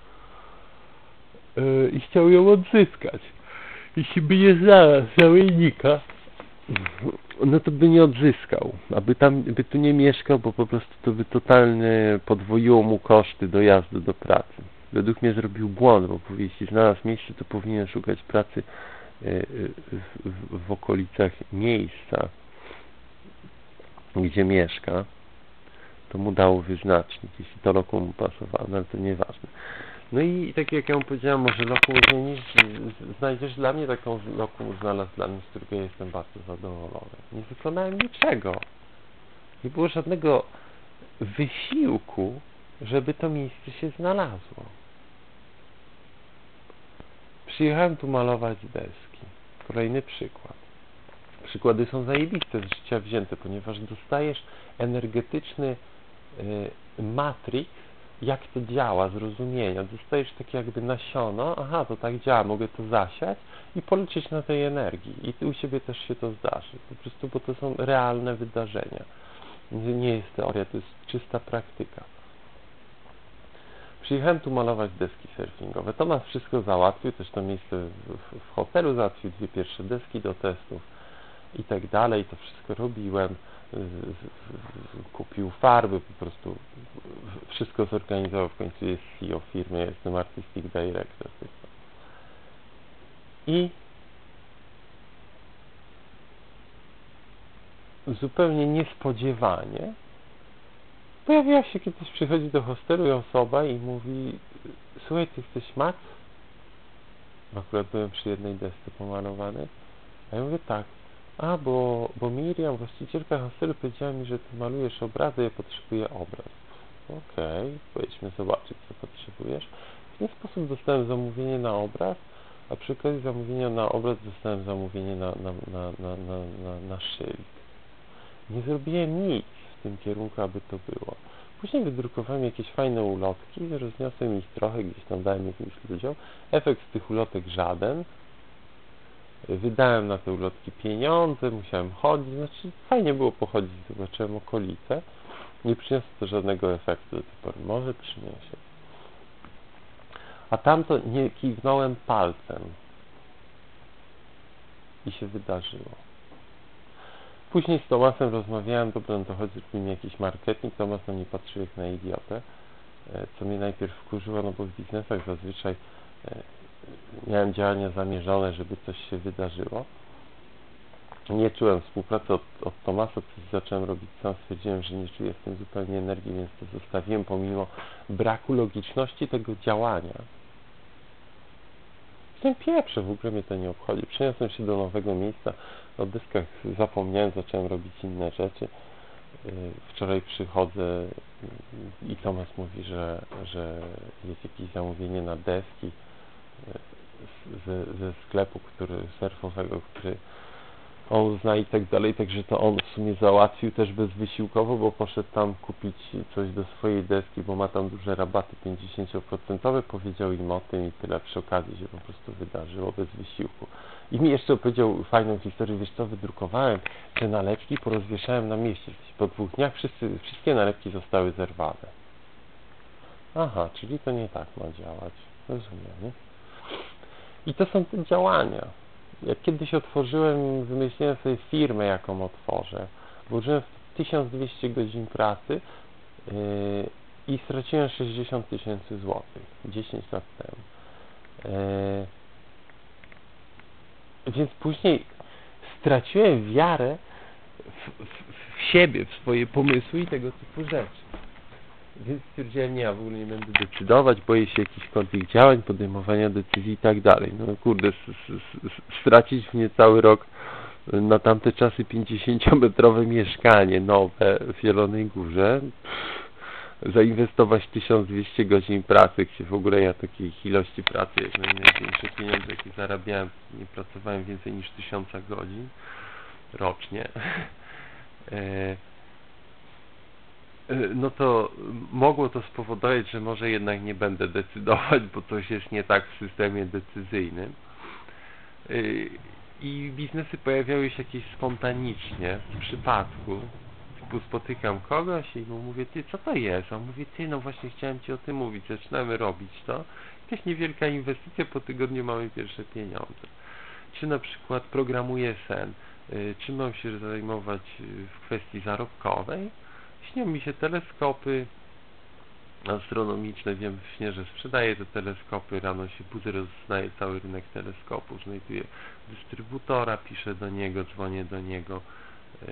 e, i chciał ją odzyskać. Jeśli by nie znalazł zamiennika, no to by nie odzyskał, aby tam, by tu nie mieszkał, bo po prostu to by totalnie podwoiło mu koszty dojazdu do pracy. Według mnie zrobił błąd, bo jeśli znalazł miejsce, to powinien szukać pracy w, w, w okolicach miejsca, gdzie mieszka. To mu dało wyznacznik, jeśli to lokum mu pasowało, no ale to nieważne. No i tak jak ja mu powiedziałem, może lokum zmienisz, znajdziesz dla mnie taką lokum, znalazł dla mnie, z którego ja jestem bardzo zadowolony. Nie wykonałem niczego. Nie było żadnego wysiłku, żeby to miejsce się znalazło. Przyjechałem tu malować deski. Kolejny przykład. Przykłady są zajebiste z życia wzięte, ponieważ dostajesz energetyczny y, matrix, jak to działa, zrozumienia. Dostajesz takie jakby nasiono, aha, to tak działa, mogę to zasiać i policzyć na tej energii. I u siebie też się to zdarzy. Po prostu, bo to są realne wydarzenia. Nie jest teoria, to jest czysta praktyka. Przyjechałem tu malować deski surfingowe. Tomasz wszystko załatwił, też to miejsce w, w, w hotelu załatwił dwie pierwsze deski do testów i tak dalej. To wszystko robiłem. Z, z, kupił farby, po prostu wszystko zorganizował. W końcu jest C E O firmy, ja jestem Artistic Director. I zupełnie niespodziewanie pojawiła się kiedyś, przychodzi do hostelu i osoba i mówi: słuchaj, ty jesteś Max? Akurat byłem przy jednej desce pomalowany. A ja mówię: tak. A, bo, bo Miriam, właścicielka hostelu, powiedziała mi, że ty malujesz obrazy, ja potrzebuję obraz. Okej, okay, pojedźmy zobaczyć, co potrzebujesz. W ten sposób dostałem zamówienie na obraz, a przy okazji zamówienia na obraz dostałem zamówienie na, na, na, na, na, na, na szyld. Nie zrobiłem nic w tym kierunku, aby to było. Później wydrukowałem jakieś fajne ulotki, rozniosłem ich trochę, gdzieś tam dałem jakimś ludziom. Efekt z tych ulotek żaden. Wydałem na te ulotki pieniądze, musiałem chodzić, znaczy fajnie było pochodzić, zobaczyłem okolice. Nie przyniosło to żadnego efektu do tej pory, może przyniesie. A tamto nie kiwnąłem palcem i się wydarzyło. Później z Tomasem rozmawiałem, dobra, no to chodzi, żeby mi jakiś marketing. Tomas na mnie patrzył jak na idiotę, co mnie najpierw wkurzyło, no bo w biznesach zazwyczaj miałem działania zamierzone, żeby coś się wydarzyło. Nie czułem współpracy od, od Tomasa, coś zacząłem robić sam, stwierdziłem, że nie czuję w tym zupełnie energii, więc to zostawiłem pomimo braku logiczności tego działania. Jestem pieprze, w ogóle mnie to nie obchodzi. Przeniosłem się do nowego miejsca, o deskach zapomniałem, zacząłem robić inne rzeczy. Wczoraj przychodzę i Tomas mówi, że, że jest jakieś zamówienie na deski ze, ze sklepu, który surfowego, który on zna i tak dalej, także to on w sumie załatwił też bezwysiłkowo, bo poszedł tam kupić coś do swojej deski, bo ma tam duże rabaty pięćdziesięcioprocentowe, powiedział im o tym i tyle, przy okazji się po prostu wydarzyło bez wysiłku. I mi jeszcze opowiedział fajną historię, wiesz co, wydrukowałem te nalepki, porozwieszałem na mieście. Po dwóch dniach wszyscy, wszystkie nalepki zostały zerwane. Aha, czyli to nie tak ma działać. Rozumiem, nie? I to są te działania. Jak kiedyś otworzyłem, wymyśliłem sobie firmę, jaką otworzę. Włożyłem w tysiąc dwieście godzin pracy yy, i straciłem sześćdziesiąt tysięcy złotych dziesięć lat temu. Yy, więc później straciłem wiarę w, w, w siebie, w swoje pomysły i tego typu rzeczy. Więc stwierdziłem, nie, ja w ogóle nie będę decydować, boję się jakichś konflikt działań, podejmowania decyzji i tak dalej. No kurde, stracić w niecały rok na tamte czasy pięćdziesięciometrowe mieszkanie nowe w Zielonej Górze, zainwestować tysiąc dwieście godzin pracy, gdzie w ogóle ja takiej ilości pracy, jak największe pieniądze, jakie zarabiałem, nie pracowałem więcej niż tysiąca godzin rocznie. no to mogło to spowodować, że może jednak nie będę decydować, bo coś jest nie tak w systemie decyzyjnym. I biznesy pojawiały się jakieś spontanicznie, z przypadku. Typu spotykam kogoś i mu mówię, ty, co to jest? A on mówi, ty, no właśnie chciałem ci o tym mówić, zaczynamy robić to. Jakaś niewielka inwestycja, po tygodniu mamy pierwsze pieniądze. Czy na przykład programuję sen, czym mam się zajmować w kwestii zarobkowej? Śnią mi się teleskopy astronomiczne, wiem w śnie, że sprzedaję te teleskopy, rano się budzę, rozznaję cały rynek teleskopów, znajduję dystrybutora, piszę do niego, dzwonię do niego, yy,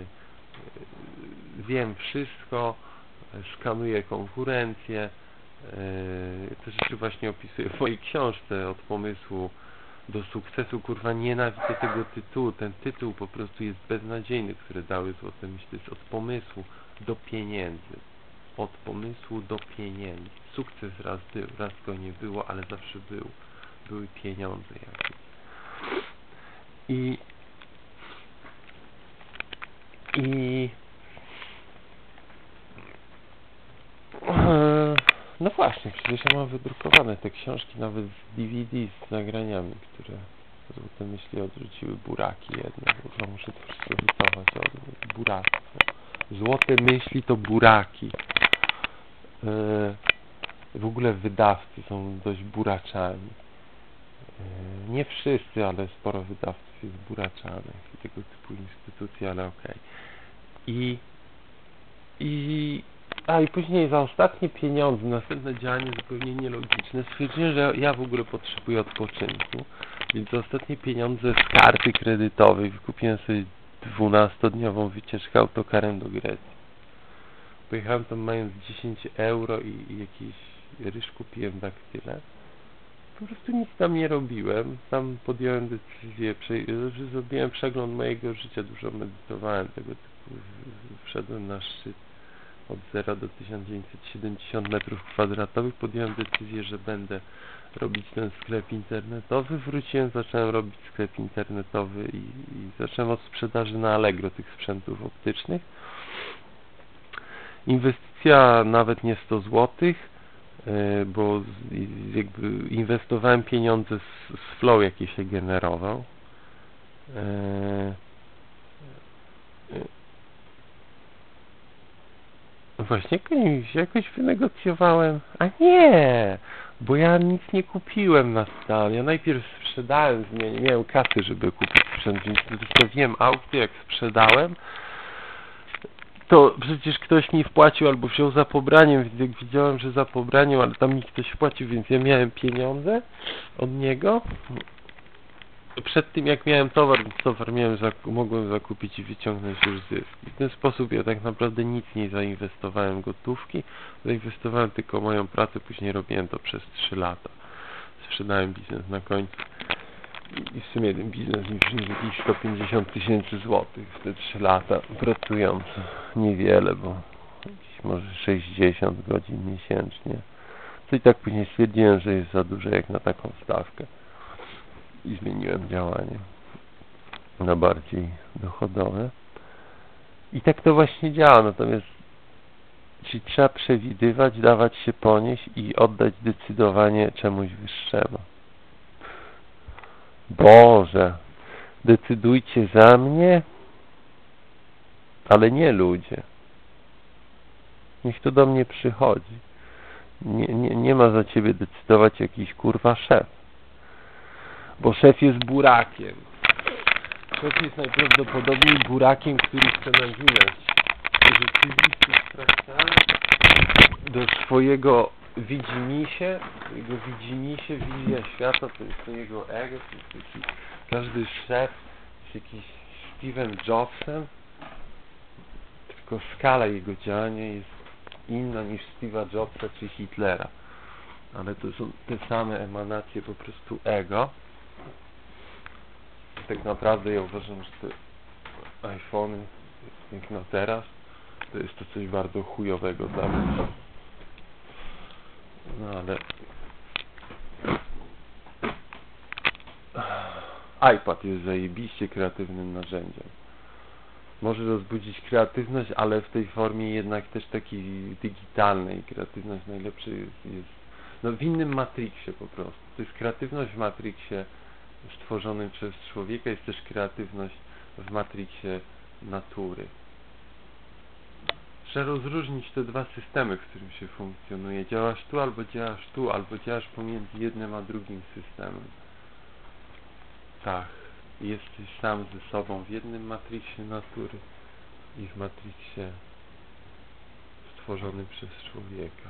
yy, wiem wszystko, skanuję konkurencję, yy, te rzeczy właśnie opisuję w mojej książce, od pomysłu do sukcesu. Kurwa, nienawidzę tego tytułu, ten tytuł po prostu jest beznadziejny, który dały złote myśli, to jest od pomysłu do pieniędzy. Od pomysłu do pieniędzy. Sukces raz był, raz go nie było, ale zawsze był. Były pieniądze jakieś. I i no właśnie, przecież ja mam wydrukowane te książki nawet z D V D z nagraniami, które złote myśli odrzuciły buraki jedne, bo muszę to wszystko wycofać od buractwo. Złote myśli to buraki. W ogóle wydawcy są dość buraczami. Nie wszyscy, ale sporo wydawców jest buraczanych i tego typu instytucji, ale okej. Okay. I, i a i później za ostatnie pieniądze, następne działanie zupełnie nielogiczne, stwierdziłem, że ja w ogóle potrzebuję odpoczynku, więc za ostatnie pieniądze z karty kredytowej wykupiłem sobie dwunastodniową wycieczkę autokarem do Grecji. Pojechałem tam mając dziesięć euro i, i jakiś ryż kupiłem daktyle. Po prostu nic tam nie robiłem. Tam podjąłem decyzję, że zrobiłem przegląd mojego życia, dużo medytowałem tego typu. Wszedłem na szczyt od zera do tysiąc dziewięćset siedemdziesiąt metrów kwadratowych. Podjąłem decyzję, że będę robić ten sklep internetowy. Wróciłem, zacząłem robić sklep internetowy i, i zacząłem od sprzedaży na Allegro tych sprzętów optycznych. Inwestycja nawet nie sto złotych, bo jakby inwestowałem pieniądze z, z flow, jaki się generował. Właśnie jakoś, jakoś wynegocjowałem. A nie! Bo ja nic nie kupiłem na stan. Ja najpierw sprzedałem, nie miałem kasy, żeby kupić sprzęt, więc wystawiłem aukcję, jak sprzedałem, to przecież ktoś mi wpłacił albo wziął za pobraniem, więc jak widziałem, że za pobraniem, ale tam mi ktoś wpłacił, więc ja miałem pieniądze od niego. Przed tym jak miałem towar, więc towar miałem, zaku mogłem zakupić i wyciągnąć już zysk. I w ten sposób ja tak naprawdę nic nie zainwestowałem gotówki, zainwestowałem tylko moją pracę, później robiłem to przez trzy lata. Sprzedałem biznes na końcu. I w sumie ten biznes mi przyniósł jakieś sto pięćdziesiąt tysięcy złotych w te trzy lata pracując. Niewiele, bo jakieś może sześćdziesiąt godzin miesięcznie. To i tak później stwierdziłem, że jest za dużo jak na taką stawkę. I zmieniłem działanie na bardziej dochodowe. I tak to właśnie działa. Natomiast czyli trzeba przewidywać, dawać się ponieść i oddać decydowanie czemuś wyższemu. Boże, decydujcie za mnie, ale nie ludzie. Niech to do mnie przychodzi. Nie, nie, nie ma za ciebie decydować jakiś kurwa szef. Bo szef jest burakiem. Szef jest najprawdopodobniej burakiem, który chce nawinąć rzeczywistość fraktalną do swojego widzimisię, jego widzimisię, wizja świata, to jest to jego ego, to jest taki, każdy szef jest jakiś Steve'em Jobsem, tylko skala jego działania jest inna niż Steve'a Jobsa czy Hitlera, ale to są te same emanacje po prostu ego. Tak naprawdę ja uważam, że te iPhony, jak na teraz, to jest to coś bardzo chujowego dla mnie. No ale iPad jest zajebiście kreatywnym narzędziem. może rozbudzić kreatywność, ale w tej formie jednak też takiej digitalnej. Kreatywność najlepszy jest, jest no w innym Matrixie po prostu. To jest kreatywność w Matrixie stworzonym przez człowieka, jest też kreatywność w Matrixie natury. Trzeba rozróżnić te dwa systemy, w którym się funkcjonuje. Działasz tu, albo działasz tu, albo działasz pomiędzy jednym a drugim systemem. Tak, jesteś sam ze sobą w jednym Matrixie natury i w Matrixie stworzonym przez człowieka.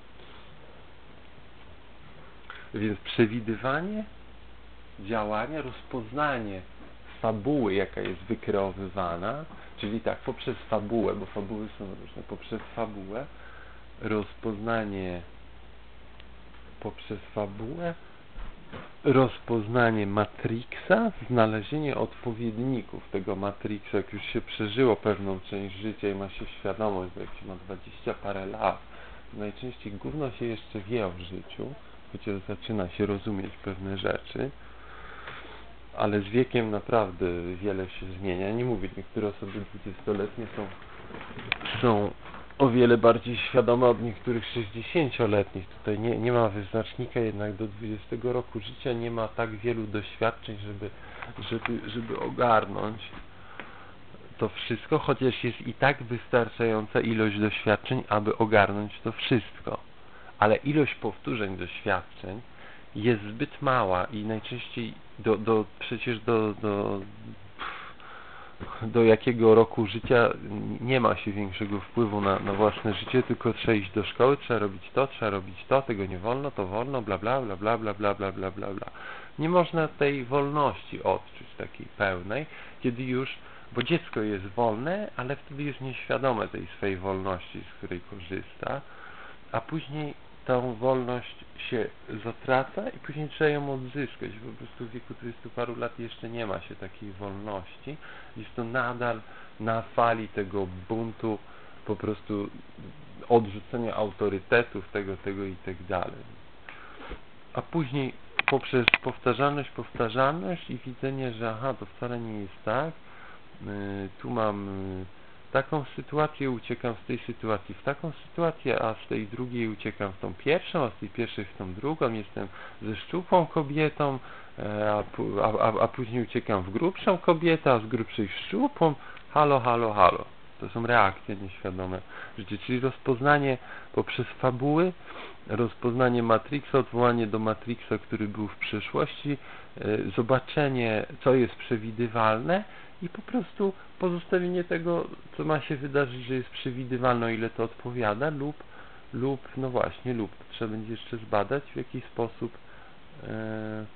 Więc przewidywanie działania, rozpoznanie fabuły, jaka jest wykreowywana, czyli tak, poprzez fabułę, bo fabuły są różne, poprzez fabułę, rozpoznanie poprzez fabułę, rozpoznanie Matrixa, znalezienie odpowiedników tego Matrixa, jak już się przeżyło pewną część życia i ma się świadomość, bo jak się ma dwadzieścia parę lat, najczęściej gówno się jeszcze wie o życiu, chociaż zaczyna się rozumieć pewne rzeczy, ale z wiekiem naprawdę wiele się zmienia. Nie mówię, niektóre osoby dwudziestoletnie są, są o wiele bardziej świadome od niektórych sześćdziesięcioletnich. Tutaj nie, nie ma wyznacznika, jednak do dwudziestego roku życia nie ma tak wielu doświadczeń, żeby, żeby, żeby ogarnąć to wszystko, chociaż jest i tak wystarczająca ilość doświadczeń, aby ogarnąć to wszystko. Ale ilość powtórzeń doświadczeń jest zbyt mała i najczęściej do, do przecież do, do do jakiego roku życia nie ma się większego wpływu na, na własne życie, tylko trzeba iść do szkoły, trzeba robić to, trzeba robić to, tego nie wolno, to wolno, bla bla bla bla bla bla bla bla bla bla. Nie można tej wolności odczuć takiej pełnej, kiedy już, bo dziecko jest wolne, ale wtedy jest nieświadome tej swojej wolności, z której korzysta, a później tą wolność się zatraca i później trzeba ją odzyskać. Po prostu w wieku dwudziestu paru lat jeszcze nie ma się takiej wolności. Jest to nadal na fali tego buntu, po prostu odrzucenia autorytetów, tego, tego i tak dalej. A później poprzez powtarzalność, powtarzalność i widzenie, że aha, to wcale nie jest tak, yy, tu mam yy, taką sytuację, uciekam z tej sytuacji w taką sytuację, a z tej drugiej uciekam w tą pierwszą, a z tej pierwszej w tą drugą, jestem ze szczupłą kobietą, a, a, a później uciekam w grubszą kobietę, a z grubszej w szczupłą, halo, halo, halo. To są reakcje nieświadome życia, czyli rozpoznanie poprzez fabuły, rozpoznanie Matrixa, odwołanie do Matrixa, który był w przeszłości, zobaczenie, co jest przewidywalne i po prostu pozostawienie tego, co ma się wydarzyć, że jest przewidywalne, o ile to odpowiada, lub, lub no właśnie, lub trzeba będzie jeszcze zbadać, w jaki sposób e,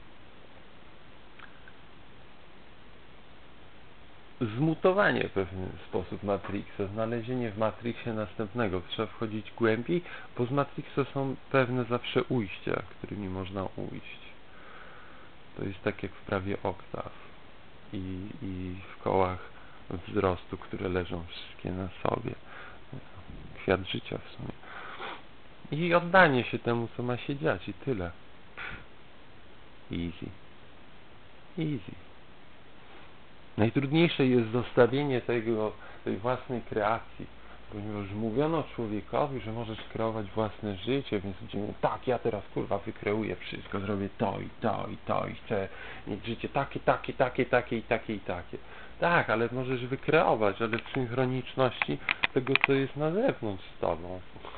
zmutowanie w pewien sposób Matrixa, znalezienie w Matrixie następnego. Trzeba wchodzić głębiej, bo z Matrixa są pewne zawsze ujścia, którymi można ujść. To jest tak jak w prawie oktaw i, i w kołach wzrostu, które leżą wszystkie na sobie. Kwiat życia w sumie. I oddanie się temu, co ma się dziać, i tyle. Easy. Easy. Najtrudniejsze jest zostawienie tego, tej własnej kreacji, ponieważ mówiono człowiekowi, że możesz kreować własne życie, więc ludzie tak, ja teraz kurwa wykreuję wszystko, zrobię to i to i to i chcę mieć życie takie, takie, takie, takie i takie i takie. Tak, ale możesz wykreować, ale w synchroniczności tego, co jest na zewnątrz z tobą.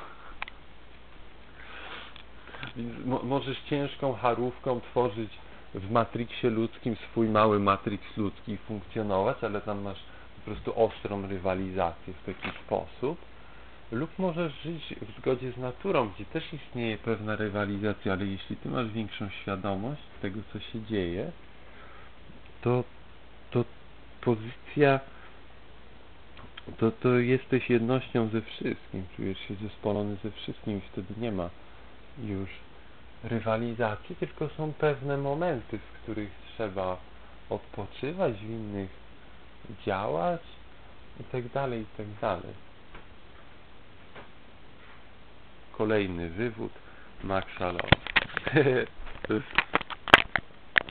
Więc mo możesz ciężką harówką tworzyć w Matrixie ludzkim swój mały Matrix ludzki i funkcjonować, ale tam masz po prostu ostrą rywalizację w taki sposób. Lub możesz żyć w zgodzie z naturą, gdzie też istnieje pewna rywalizacja, ale jeśli ty masz większą świadomość tego, co się dzieje, to, to pozycja, to, to jesteś jednością ze wszystkim, czujesz się zespolony ze wszystkim i wtedy nie ma już rywalizacji, tylko są pewne momenty, w których trzeba odpoczywać, w innych działać i tak dalej, i tak dalej. Kolejny wywód Maxa Lowe.